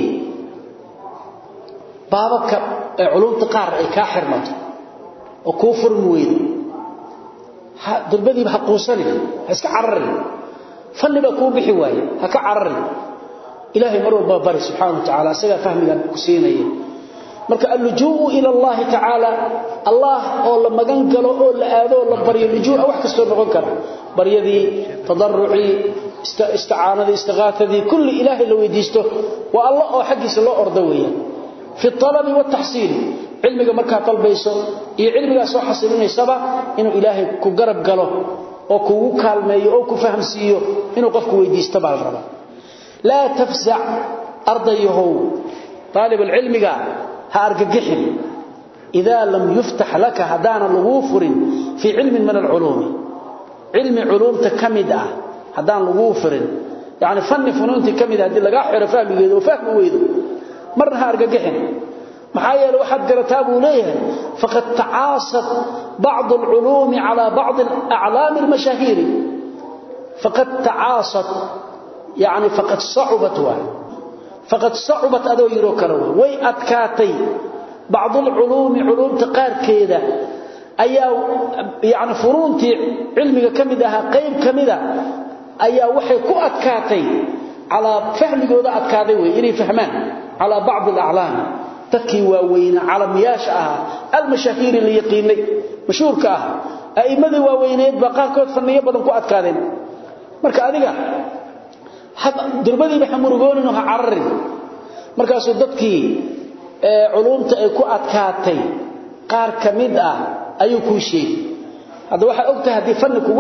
baabka culumta qaar ay ka xirmato oo ku furm weeydo ha dalbadii ba quusanay iska cararin fanniba ku bixi waaye ha ka cararin ilaahay mar walba bari subhanahu wa ta'ala isaga fahmiga ku siinay marka allujuu ila Allah ta'ala Allah oo la magan galo oo la aado la baryo lujuu wax kasto noqon kara baryadii tadarruci isti'aanadii istighaatadii kulli ilaahi la weydiisto wa Allah oo xaqiisa loo ordo weeyaan fi talabi wa tahsil ilmiga marka talbayso iyo ilmiga soo xasilinaysa inuu ilaahay ku garab galo oo kugu kaalmeeyo oo ku fahamsiiyo inuu qofku weydiisto baa raba la tafza ardayahu طالب العلم ha argagixin idha lam yuftah laka hadana lughufur fi ilm min al-ulum ilmi ulumta kamida hadan lughufurin yani fanni fununti kamida hadii laga xiro fahmigeedo fahmi weydo marna ha argagixin maxaa yeelay waxaad garataa buu leeyahay faqad ta'asat ba'd al-ulum ala ba'd al-a'lam al-mashahir faqad ta'asat yani faqad sa'ubat فقد صعبت أدو يروكروا ويأتكاتي بعض العلوم علوم تقار كيدا أيا يعني فرونتي علمك كمدها قيب كمدا أيا وحي كو أتكاتي على فهم جودا أتكاتي إني فهمان على بعض الأعلام تكي واوين على مياشها المشاهير اللي يقيني مشهور كاه أي ماذا واوينيت بقى كوت فنية بدن كو أتكاتي مركا أديقا durbadii waxa murugoonino ha cararin markaas dadkii culumta ay ku adkaatay qaar kamid ayuu ku sheegay hada waxa ogtahay hadii fanni kugu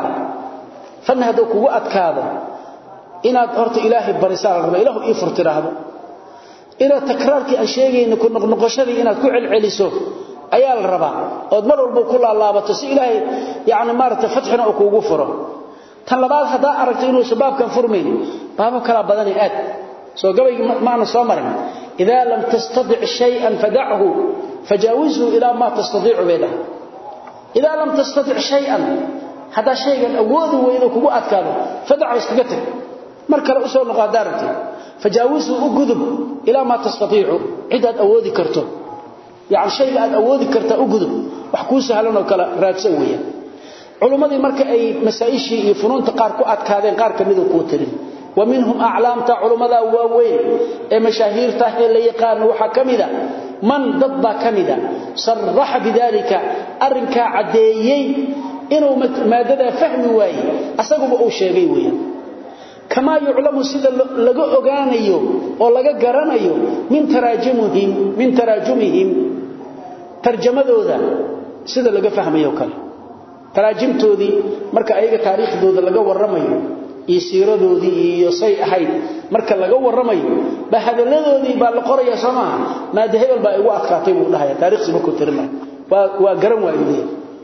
adkaado inaad horta ilaahay barisaal ilaahu ii furtiraahdo ila takraarki aan sheegayna ku noqnoqoshadii inaad ku celceliso ayaa la rabaa oo mar walba ku laalaabato si ilaahay yaani maarta fatxina oo kugu furo tan labaad hadaa aragto inuu sababkan furmeen baaba kala badani aad soo gabay maana soo marin idha lam tastadi' shay'an fad'hu fajawizhu ila ma tastadi'u bayda idha lam tastadi' shay'an hada shaygan awood weeydo kugu adkaado fad'u iskaga tag marka la soo noqodarti fajawizhu ugudub ila ma tastadi'u idad awoodi karto yaani shayga aad awoodi karta ugudub wax ku sahlan oo kala raadsan weeyaan علماء marka ay masaa'ishi iyo fununta qaar ku adkaadeen qaar kamid oo ku tirin ومنهم اعلامta culimada waaweyn ee mashaahirta ee la yaqaan waxa kamida man dadba kamida sarraha bidalika arinka cadeeyay inuu maadada fahmi waayay asagu uu sheegay weeyaan kama yu'lamu sida laga ogaanayo oo laga garanayo min tarajumihim tarjamadooda sida laga fahmayo kale taraajimtoodii marka ayaga taariikhdooda laga waramayo iyo siiradoodii iyo say ahayd marka laga waramayo ba hadaladoodii ba la qoraya samaa maada hebel ba igu adkaatay buu dhahay taariikhsiba ku tirnaa waa garan waayay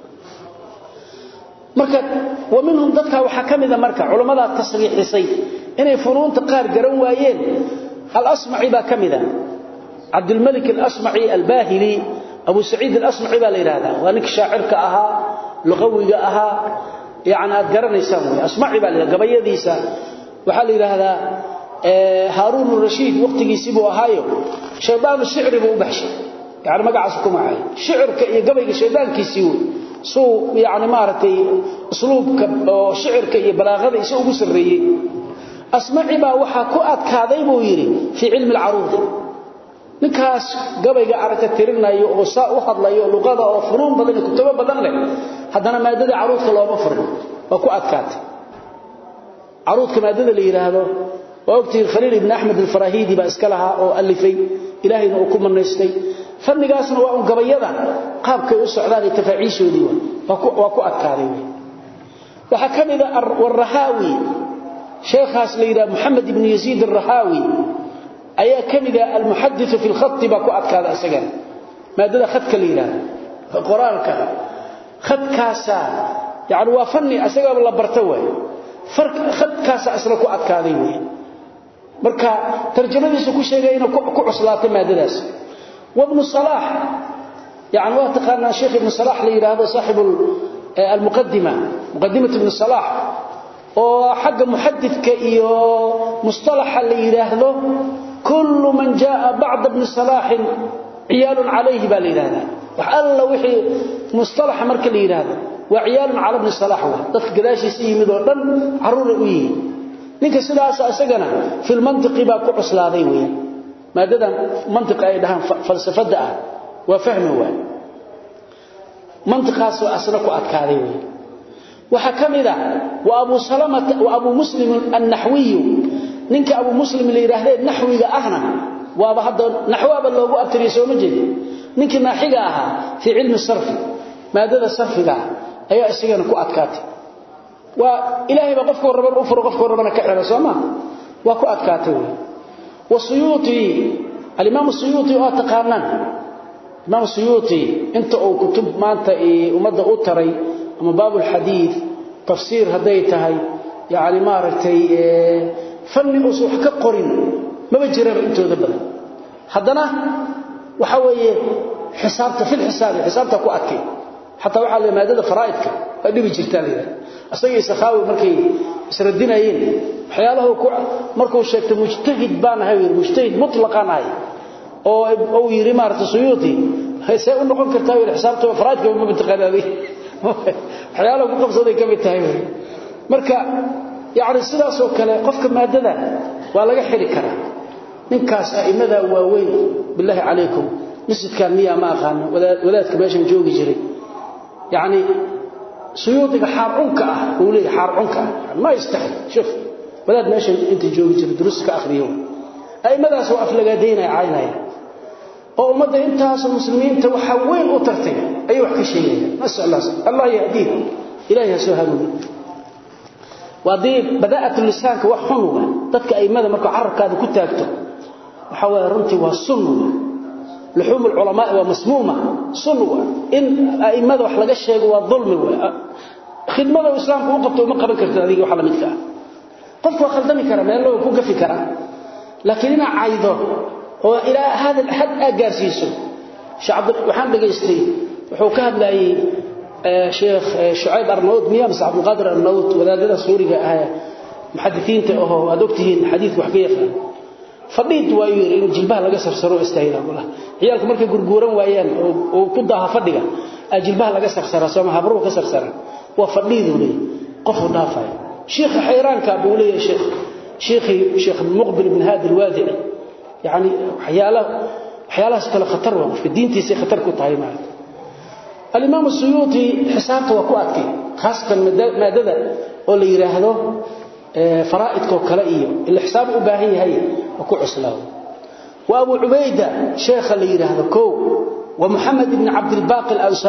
marka ومنهم dadka waxa kamida marka culimada tasriixisay inay funuunta qaar garan waayeen al-asma'i ba kamida عبد الملك الأسمعي الباهلي أبو سعيد الأسمعي ba la yiraahdaa waa nik shaacirka ahaa luqawiga ahaa yaani aad garanaysan asma'i baa la gabayadiisa waxa la yiraahdaa Harun al-Rashid waqtigiisii buu ahaayo shaydaan shicri buu baxshay yaani magacaas ku macay shicirka iyo gabayga shaydaankiisii soo yaani maaratay usluubka oo shicirka iyo balaaqada isoo ugu sareeyay asma'i baa waxa ku adkaaday buu yiri fi ilmi al-aruud ninkaas gabayga aragta tirinayo oo saa u hadlayo luqada oo funuun badan ku taba badan leh hadana maadada aruudka looma furin waa ku adkaatay aruudka maadada la yiraahdo waqti Khalil ibn Ahmad al-Farahidi ba iska laha oo alifay ilaahayna uu ku maneystay fannigaasna waa gabayada qaabkay u socdaan tafaaciishoodii waa ku adkaaday waxa kamida ar-Rahawi sheekhaas la yiraahdo Muhammad ibn Yazid ar-Rahawi ayaa kamida al-muhaddith fi al-khatt ba ku adkaada asaga maadada khadka la yiraahdo quraanka khadkaasa yaani waa fanni asaga la barta way farq khadkaasa asla ku adkaaday way marka tarjumadiisu ku sheegay inuu ku cuslaatay maadadaas وابن صلاح يعني واتقنا شيخ ابن صلاح لي هذا صاحب المقدمة مقدمة ابن صلاح وحق محدث كإيو مصطلح اللي يراهده كل من جاء بعد ابن صلاح عيال عليه بالإرادة وحال وحي مصطلح مرك اللي يراهده وعيال على ابن صلاح ضدك قداشي سيمد ودن عرور ويه نينك سلاس أسقنا في المنطق باكو عسلاذي ويه maadada mantiqa ay dhahan falsafada ah waa fahmi waa mantiqaas oo asna ku adkaaday way waxa kamida wa Abu Salama wa Abu Muslim an-Nahwi ninka Abu Muslim la yiraahdo nahwiga ahna waaba hadda nahwaaba loogu abtiriyo ma jeedi ninka naaxiga aha fi cilmi sarf maadada sarfiga ayaa isagana ku adkaatay wa ilaahay ba qofku raban u furo qofku rabana ka xiro Soomaa waa ku adkaatay wa Suyuti al-Imam Suyuti oo taqaanan Imam Suyuti inta uu kutub maanta umada u taray ama baabul hadith tafsir haday tahay yaani ma aragtay fanni usuux ka qorin ma jiraba intooda badan haddana waxa weeye xisaabta ku adkay hatta waxa la maadada faraa'idka dhibi jirtaan asagii saxaawi markay isradinayeen waxyaalaha ku markuu sheegtay mujtahid baan ahay mujtahid mutlaqan ahay oo yiri maarta Suyuti hayse u noqon kartaa xisaabta faraa'idka ma bitaqaanay waxyaalaha ku qabsaday ka mid tahay marka yaani sidaas oo kale qofka maadada waa laga xiri karaa ninkaas aimada waaweyn billahi alaykum masjidkan miya ma aqaan walaadka meesha joogi jiray yaani suyuudiga xarunka ah oo leeyahay xarunka ma istaxil shuf walaad meesha inta joogi jiray duruus ka akhriyo aimadaas oo aflagadeynay caynay oo umada intaas muslimiinta waxa weyn u tartay ay wax ka sheegayaan mas'ala Allah yahdii ilaahi subhanahu wadii bada'at lisaanka wax xun dadka aimada marka carabkaada ku taagto waxa way runtii waa sunno luhum ulama waa masmuuma sunno in aimada wax laga sheego waa dhulmi khidmada islaamku uu qabto ma qaban karto adiga waxa la midka qof waa khaldami kara meel loo ku gafi kara laakiin ina caydo oo ila hada had agaarsiiso shacab waxaan dhageystay wuxuu ka hadlayay شيخ شعيب أرناؤوط مياه بس عبد القادر أرناؤوط وذا سوري محدثين تأهو أدوكتهن حديث وحكية فضيت واير إنه جلبها لقى سرسروا استهيلا والله عيالكم مركا قرقورا وايان وكدها فضيقا جلبها لقى سرسرا سوما هبروه كسرسرا وفضيتوا لي قفوا دافع شيخ حيران كابولي يا شيخ المقبل من هذا الوادع يعني حياله ستلا خطر في الدين تيسي خطر كنت معه الإمام السيوطي حسابته وكواتك خاصة مادة اللي يراهده فرائدك وكلائيه اللي حسابه باهي هي وكو عسلاه وأبو عبيدة شيخ اللي يراهده كو ومحمد بن عبد الباقي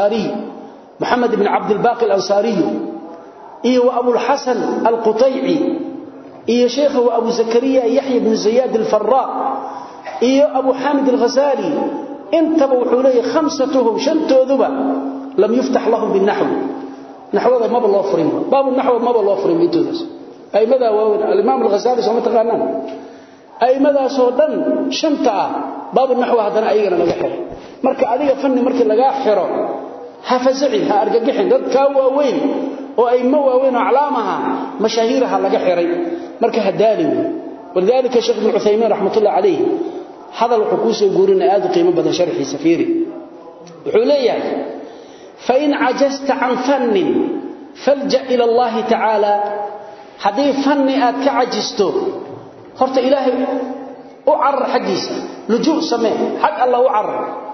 الأنصاري إيه وأبو الحسن القطيعي إيه شيخ وأبو زكريا يحيى بن زياد الفراء إيه أبو حامد الغزالي انتبهوا حولي خمستهم شنتو ذبا لم يفتح لهم بالنحو نحو هذا ما بالله فريم باب النحو ما بالله فريم انتوذس أي ماذا الإمام الغزالي سوى متقانان أي ماذا سودان شنتا باب النحو هذا أيضا لقاحر مركا عليها فني مركا لقاحر هفزعي هارقاقحين ذات كاواوين وأيما واوين وأعلامها مشاهيرها لقاحرين مركا هدالي ولذلك الشيخ ابن عثيمين رحمة الله عليه هذا الحكوس يقولون آد قيمة بدن شرحي سفيري وحوليا فإن عجزت عن فن فالجأ إلى الله تعالى حديث فن كعجزته خرت إلهي أعر حقيسا لجوء سماه حق الله أعر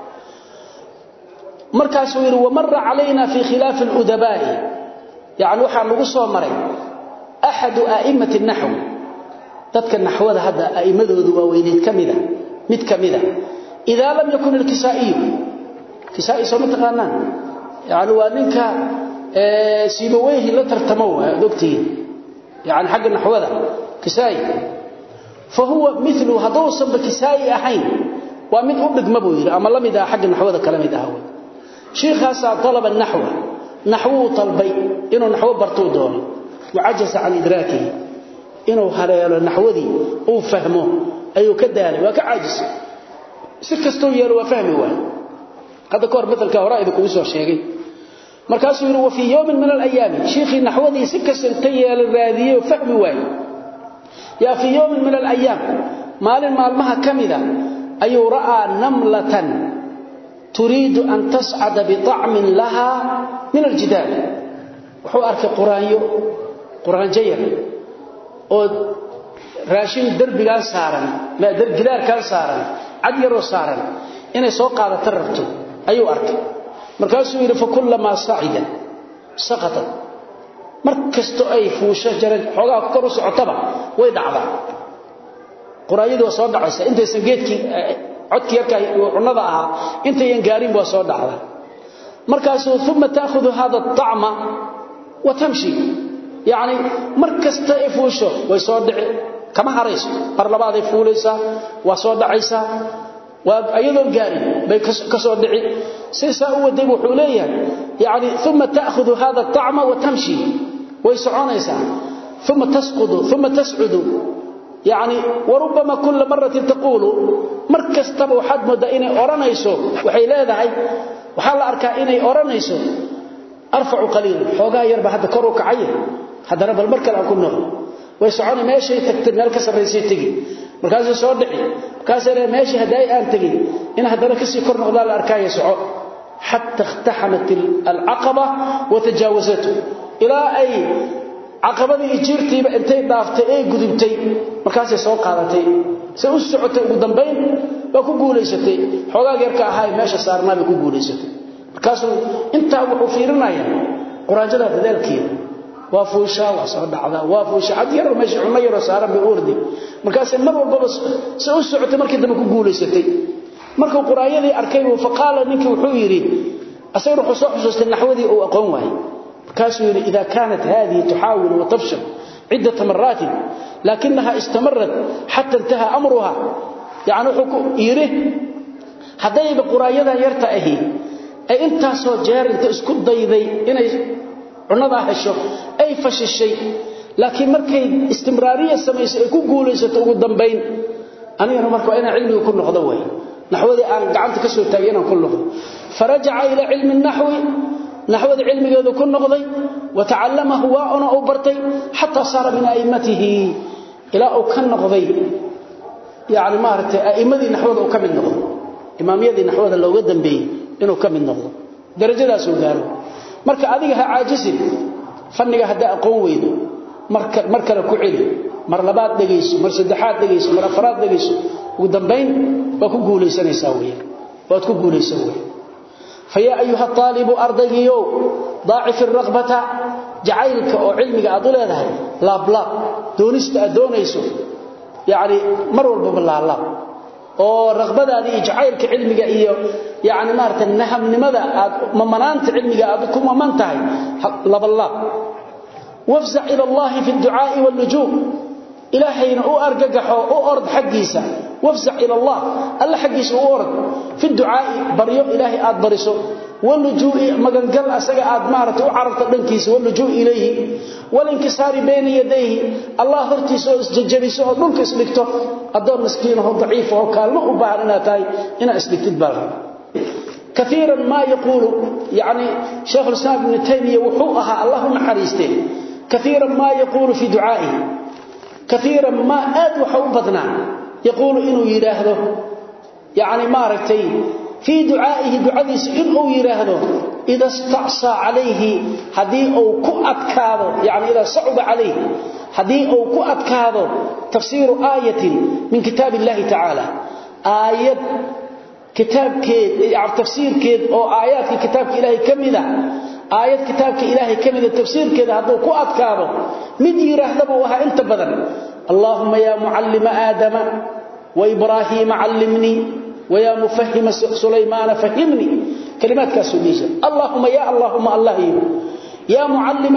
مركز وير ومر علينا في خلاف الأدباء يعني وحا نقصه مرين أحد آئمة النحو تذكر النحو هذا آئمة ذوين كمذا متكملة إذا لم يكن الكسائي سوى متقانان يعني وانك سيبويه لا ترتموه دوكتين يعني حق النحو ذا كسائي فهو مثل هدوصا بكسائي أحين ومن أبنك مبوير أما لم يدع حق النحو ذا كلام يدع هو شيخ هسا طلب نحو طلبي إنه نحو برطودون وعجز عن إدراكه إنه هذا النحو ذي أو فهمه أيو كدالي وكعاجز سكستو يلو وفهمي واحد هذا كور مثل كهراء إذا كويسوا الشيخي مركاسو يلو وفي يوم من الأيام شيخي نحوذي سكستي للراذية وفهمي واحد يا في يوم من الأيام مال مالمها كمذا أيو رأى نملة تريد أن تصعد بطعم لها من الجدال وحو أرك قرآن جير raashin darbigaan saaran la gidaarkaan saaran cad yaroo saaran inay soo qaadato rabto ayuu arkay markaasuu yiri fa kullama sa'ida saqata markasto ay fuusha jaran xogaa kor u socotaba way dhacdaa quraayadu soo dhacaysa intaysan geedkii codkii yarka cunada aha intayan gaarin waa soo dhacdaa markaasuu thumma ta'khudhu hadha at-ta'ma wa tamshi يعني مركز تأفوشه ويصدع كما حريص برلباد يفوليسا وصدع عيسى وأيضا قاري بيكسودعي سيسا هو ديب حوليا يعني ثم تأخذ هذا الطعم وتمشي ويسعون عيسى ثم تسعد يعني وربما كل مرة تقول مركز تبو حد مدائني أورانيسو وحيلاذا هاي وحال أركائني أورانيسو أرفع قليل حوغا يربى هذا كروك عين هذا رب المركل أكون نور ويسعوني ماشي تكتب مالك سريسي تجي مركز يسعودعي مركز ماشي هداي آن تجي إن هذا ركسي كرن غضال الأركاء يسعود حتى اختحمت العقبة وتجاوزته إلى أي عقبة إجيرتي بأنتي ضافتي أي قدمتي مركز يسعود قادتي سأسعودتي قدنبين وكو ليستي حوغا يركا هاي ماشي صارنا بكو ليستي مركز انت وحفيرنا يعني قراجلها بذلك وافوشا وصدعدا وافوشا عاد ير ماشي عمير صار بأوردي markaas mar walba soo socotay markii dambe ku guuleysatay markuu quraayadii arkay oo faqaala ninkii wuxuu yiri asayru xusuustay naxwadii oo aqoon waay markaas yiri ida kanat hadi tuhawil wa tafshal عده مرات لكنها استمرت حتى انتهى امرها يعني wuxuu yiri haday quraayada yarta ahi ay inta soo jeer inta isku dayday inay cunada hesho ay fashishay laakiin markay istimraariye sameeyay ay ku guuleysato ugu dambeyn aniga markaa ina cilmiga ku noqdo way naxwadi aan gacanta ka soo taagay inaan ku noqdo faraja'a ila ilmi an-nahwi naxwadi cilmigeedu ku noqday wa ta'allamahu wa ana ubartay hatta sara min a'immatihi ila uu kan noqday yaani maartay a'immadii naxwada uu ka mid noqdo imaamiyadii naxwada looga dambeeyay inuu ka mid noqdo darajadaas uu gaaro marka adiga ha caajisin fanniga hada aqoon weydo marka ku cili mar labaad dhageyso mar saddexaad dhageyso mar afraad dhageyso ugu dambeyn waa ku guuleysanaysaa weey waad ku guuleysan weey فيا ايها الطالب ارضيو ضاعف الرغبه جعلك او علمك اد لهدهي لابلا دونست ادونيسو يعني مر walba balaala oo raqbadaadii jacaylka cilmiga iyo yaani maarta nahamnimada aad mamanaanta cilmiga aad ku mamantahay labala wafza ila Allah fi ad-du'a wal-lujuu ilahayna oo argagaxo oo ord xaqiisa wafza ila Allah alla xaqiisa oo ord fi ad-du'a bariyo ilaahi aad bariso wal-lujuu magangal asaga aad maarta u carabta dhankiisa wal-lujuu ilayhi wal-inkisari bayna yadayhi Allah hortiisa isjajabiso oo dhulka isdhigto adoon miskiin oo daciif oo kaalmo u baahan tahay ina isdhigtid baa كثيرا ما يقول يعني شيخ الإسلام ابن تيمية وحوها الله نحريسته كثيرا ما يقول في دعائه كثيرا ما أدوحوا بضنا يقول إنه يراهده يعني مارتين في دعائه دعائه إنه يراهده إذا استعصى عليه هدي أو كأتكاذه يعني إذا صعب عليه هدي أو كأتكاذه تفسير آية من كتاب الله تعالى آية كتاب كيد يعني تفسير كيد أو آيات كتاب إلهي كمذا آيات كتاب إلهي كمذا تفسير كذا هذا كو أذكاره من يرهدبه وها أنت بدل اللهم يا معلم آدم وإبراهيم علمني ويا مفهم سليمان فهمني كلمات كاسوليجة اللهم الله يا معلم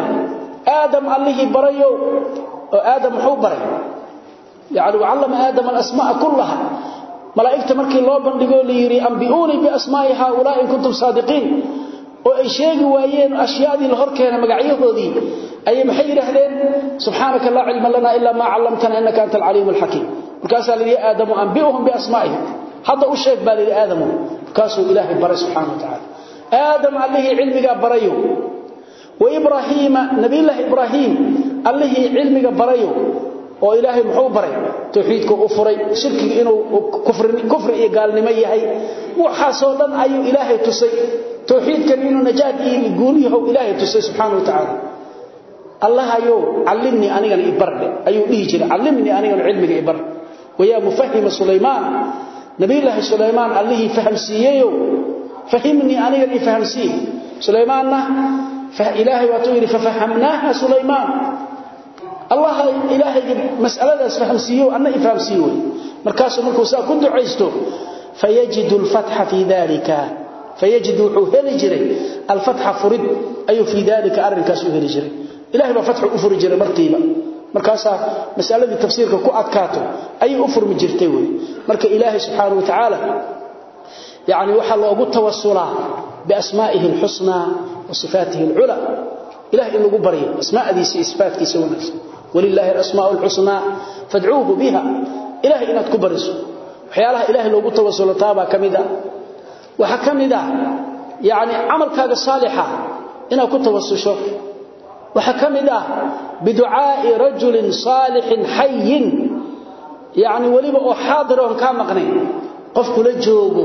آدم الله بريو آدم حو بري يعني وعلم آدم الأسماء كلها ملائكه markii loo bandhigo leeyiri anbiuni bi asmaa'i haula in kuntum saadiqiin oo ay sheegi waayeen ashyaadii la horkeena magacyadoodii ay maxay yiraahdeen subhanaka la ilma lana illa ma 'allamtana innaka antal alimul hakim markaas ali aadamu anbiuhum bi asmaa'ihi hada u sheeg baa li aadamu kaasoo ilaahi bar subhanahu wa ta'ala aadam alayhi ilmiga barayo wa ibrahima nabiyullah ibrahim alayhi ilmiga barayo oo ilaahay muxuu baray tawxiidku u furay shirkiga inuu kufri iyo gaalnimo yahay waxa soo dhan ayuu ilaahay tusay tawxiidkan inuu najaad iyo guul yahay ilaahay tusay subhanahu wa ta'ala الله أيو علمني أنا إبرد أيو ليجر علمني أنا علمك إبرد ويا مفهم سليمان نبي الله سليمان الله فهم سيئو فهمني أنا فهم سيئ سليمان فإلهي وطيري ففهمناها سليمان الله إلهي مسألة فهم سيئو أنا فهم سيئو مركز ملكوسا كنت عيسته فيجد الفتح في ذلك فيجد هلجري الفتح فرد أي في ذلك أرنكاس هلجري إلهي بفتح أفر جري مركيبا مركاسا مسألة تفسيرك كو أدكاته أي أفر من جرتوي مرك إلهي سبحانه وتعالى يعني وحل أقول توصلا بأسمائه الحسنى وصفاته العلى إلهي إنه قبري أسماء ذي إثبات كيسونا ولله الأسماء الحسنى فادعوه بها إلهي إنه تكبرس وحيالها إلهي لو قلت توصلا تابا كمدا وحكمدا يعني عمل كذا صالحة إنه كنت توصشه وحكمدا بدعاء رجل صالح حي يعني وليبا حاضر كان مقني قف كل جوجو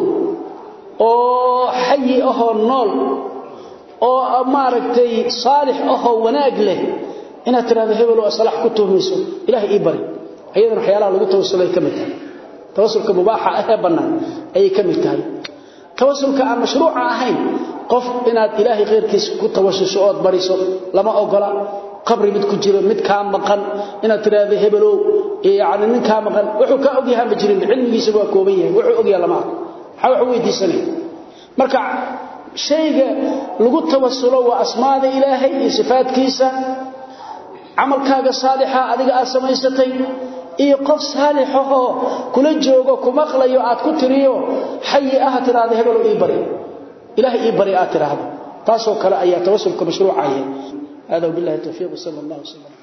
oo xayi ah nool oo maaragtay saalix ah wanaag leh ina tiraado hebel oo salax ku tuhmayso ilaahay ii bari ayadana waxyaalaha lagu tawassulay kamid tahay tawassulka mubaaha ah banaan ay kamid tahay tawassulka aan mashruuca ahayn qof inaad ilaahay qeyrkiisa ku tawassusho oo bariso lama ogola qabri mid ku jiro mid ka maqan ina tiraado hebel oo yaani nin ka maqan wuxuu ka ogyahay ma jirin cilmigiisa waa kooban yahay wuxuu ogyahay lama waxa weydiisanay marka shayga lagu tawassulo waa asmaada ilaahay iyo sifaadkiisa amalkaaga saalixa adiga aad samaysatay iyo qof saalix ah kula joogo ku maqlayo aad ku tiriyo xayi ah tiraado hebel ii bari ilaahay ii bari aad tiraado taasoo kale ayaa tawassulka mashruuca yahay hada billahi tawfiiq sallallahu alayhi wa sallam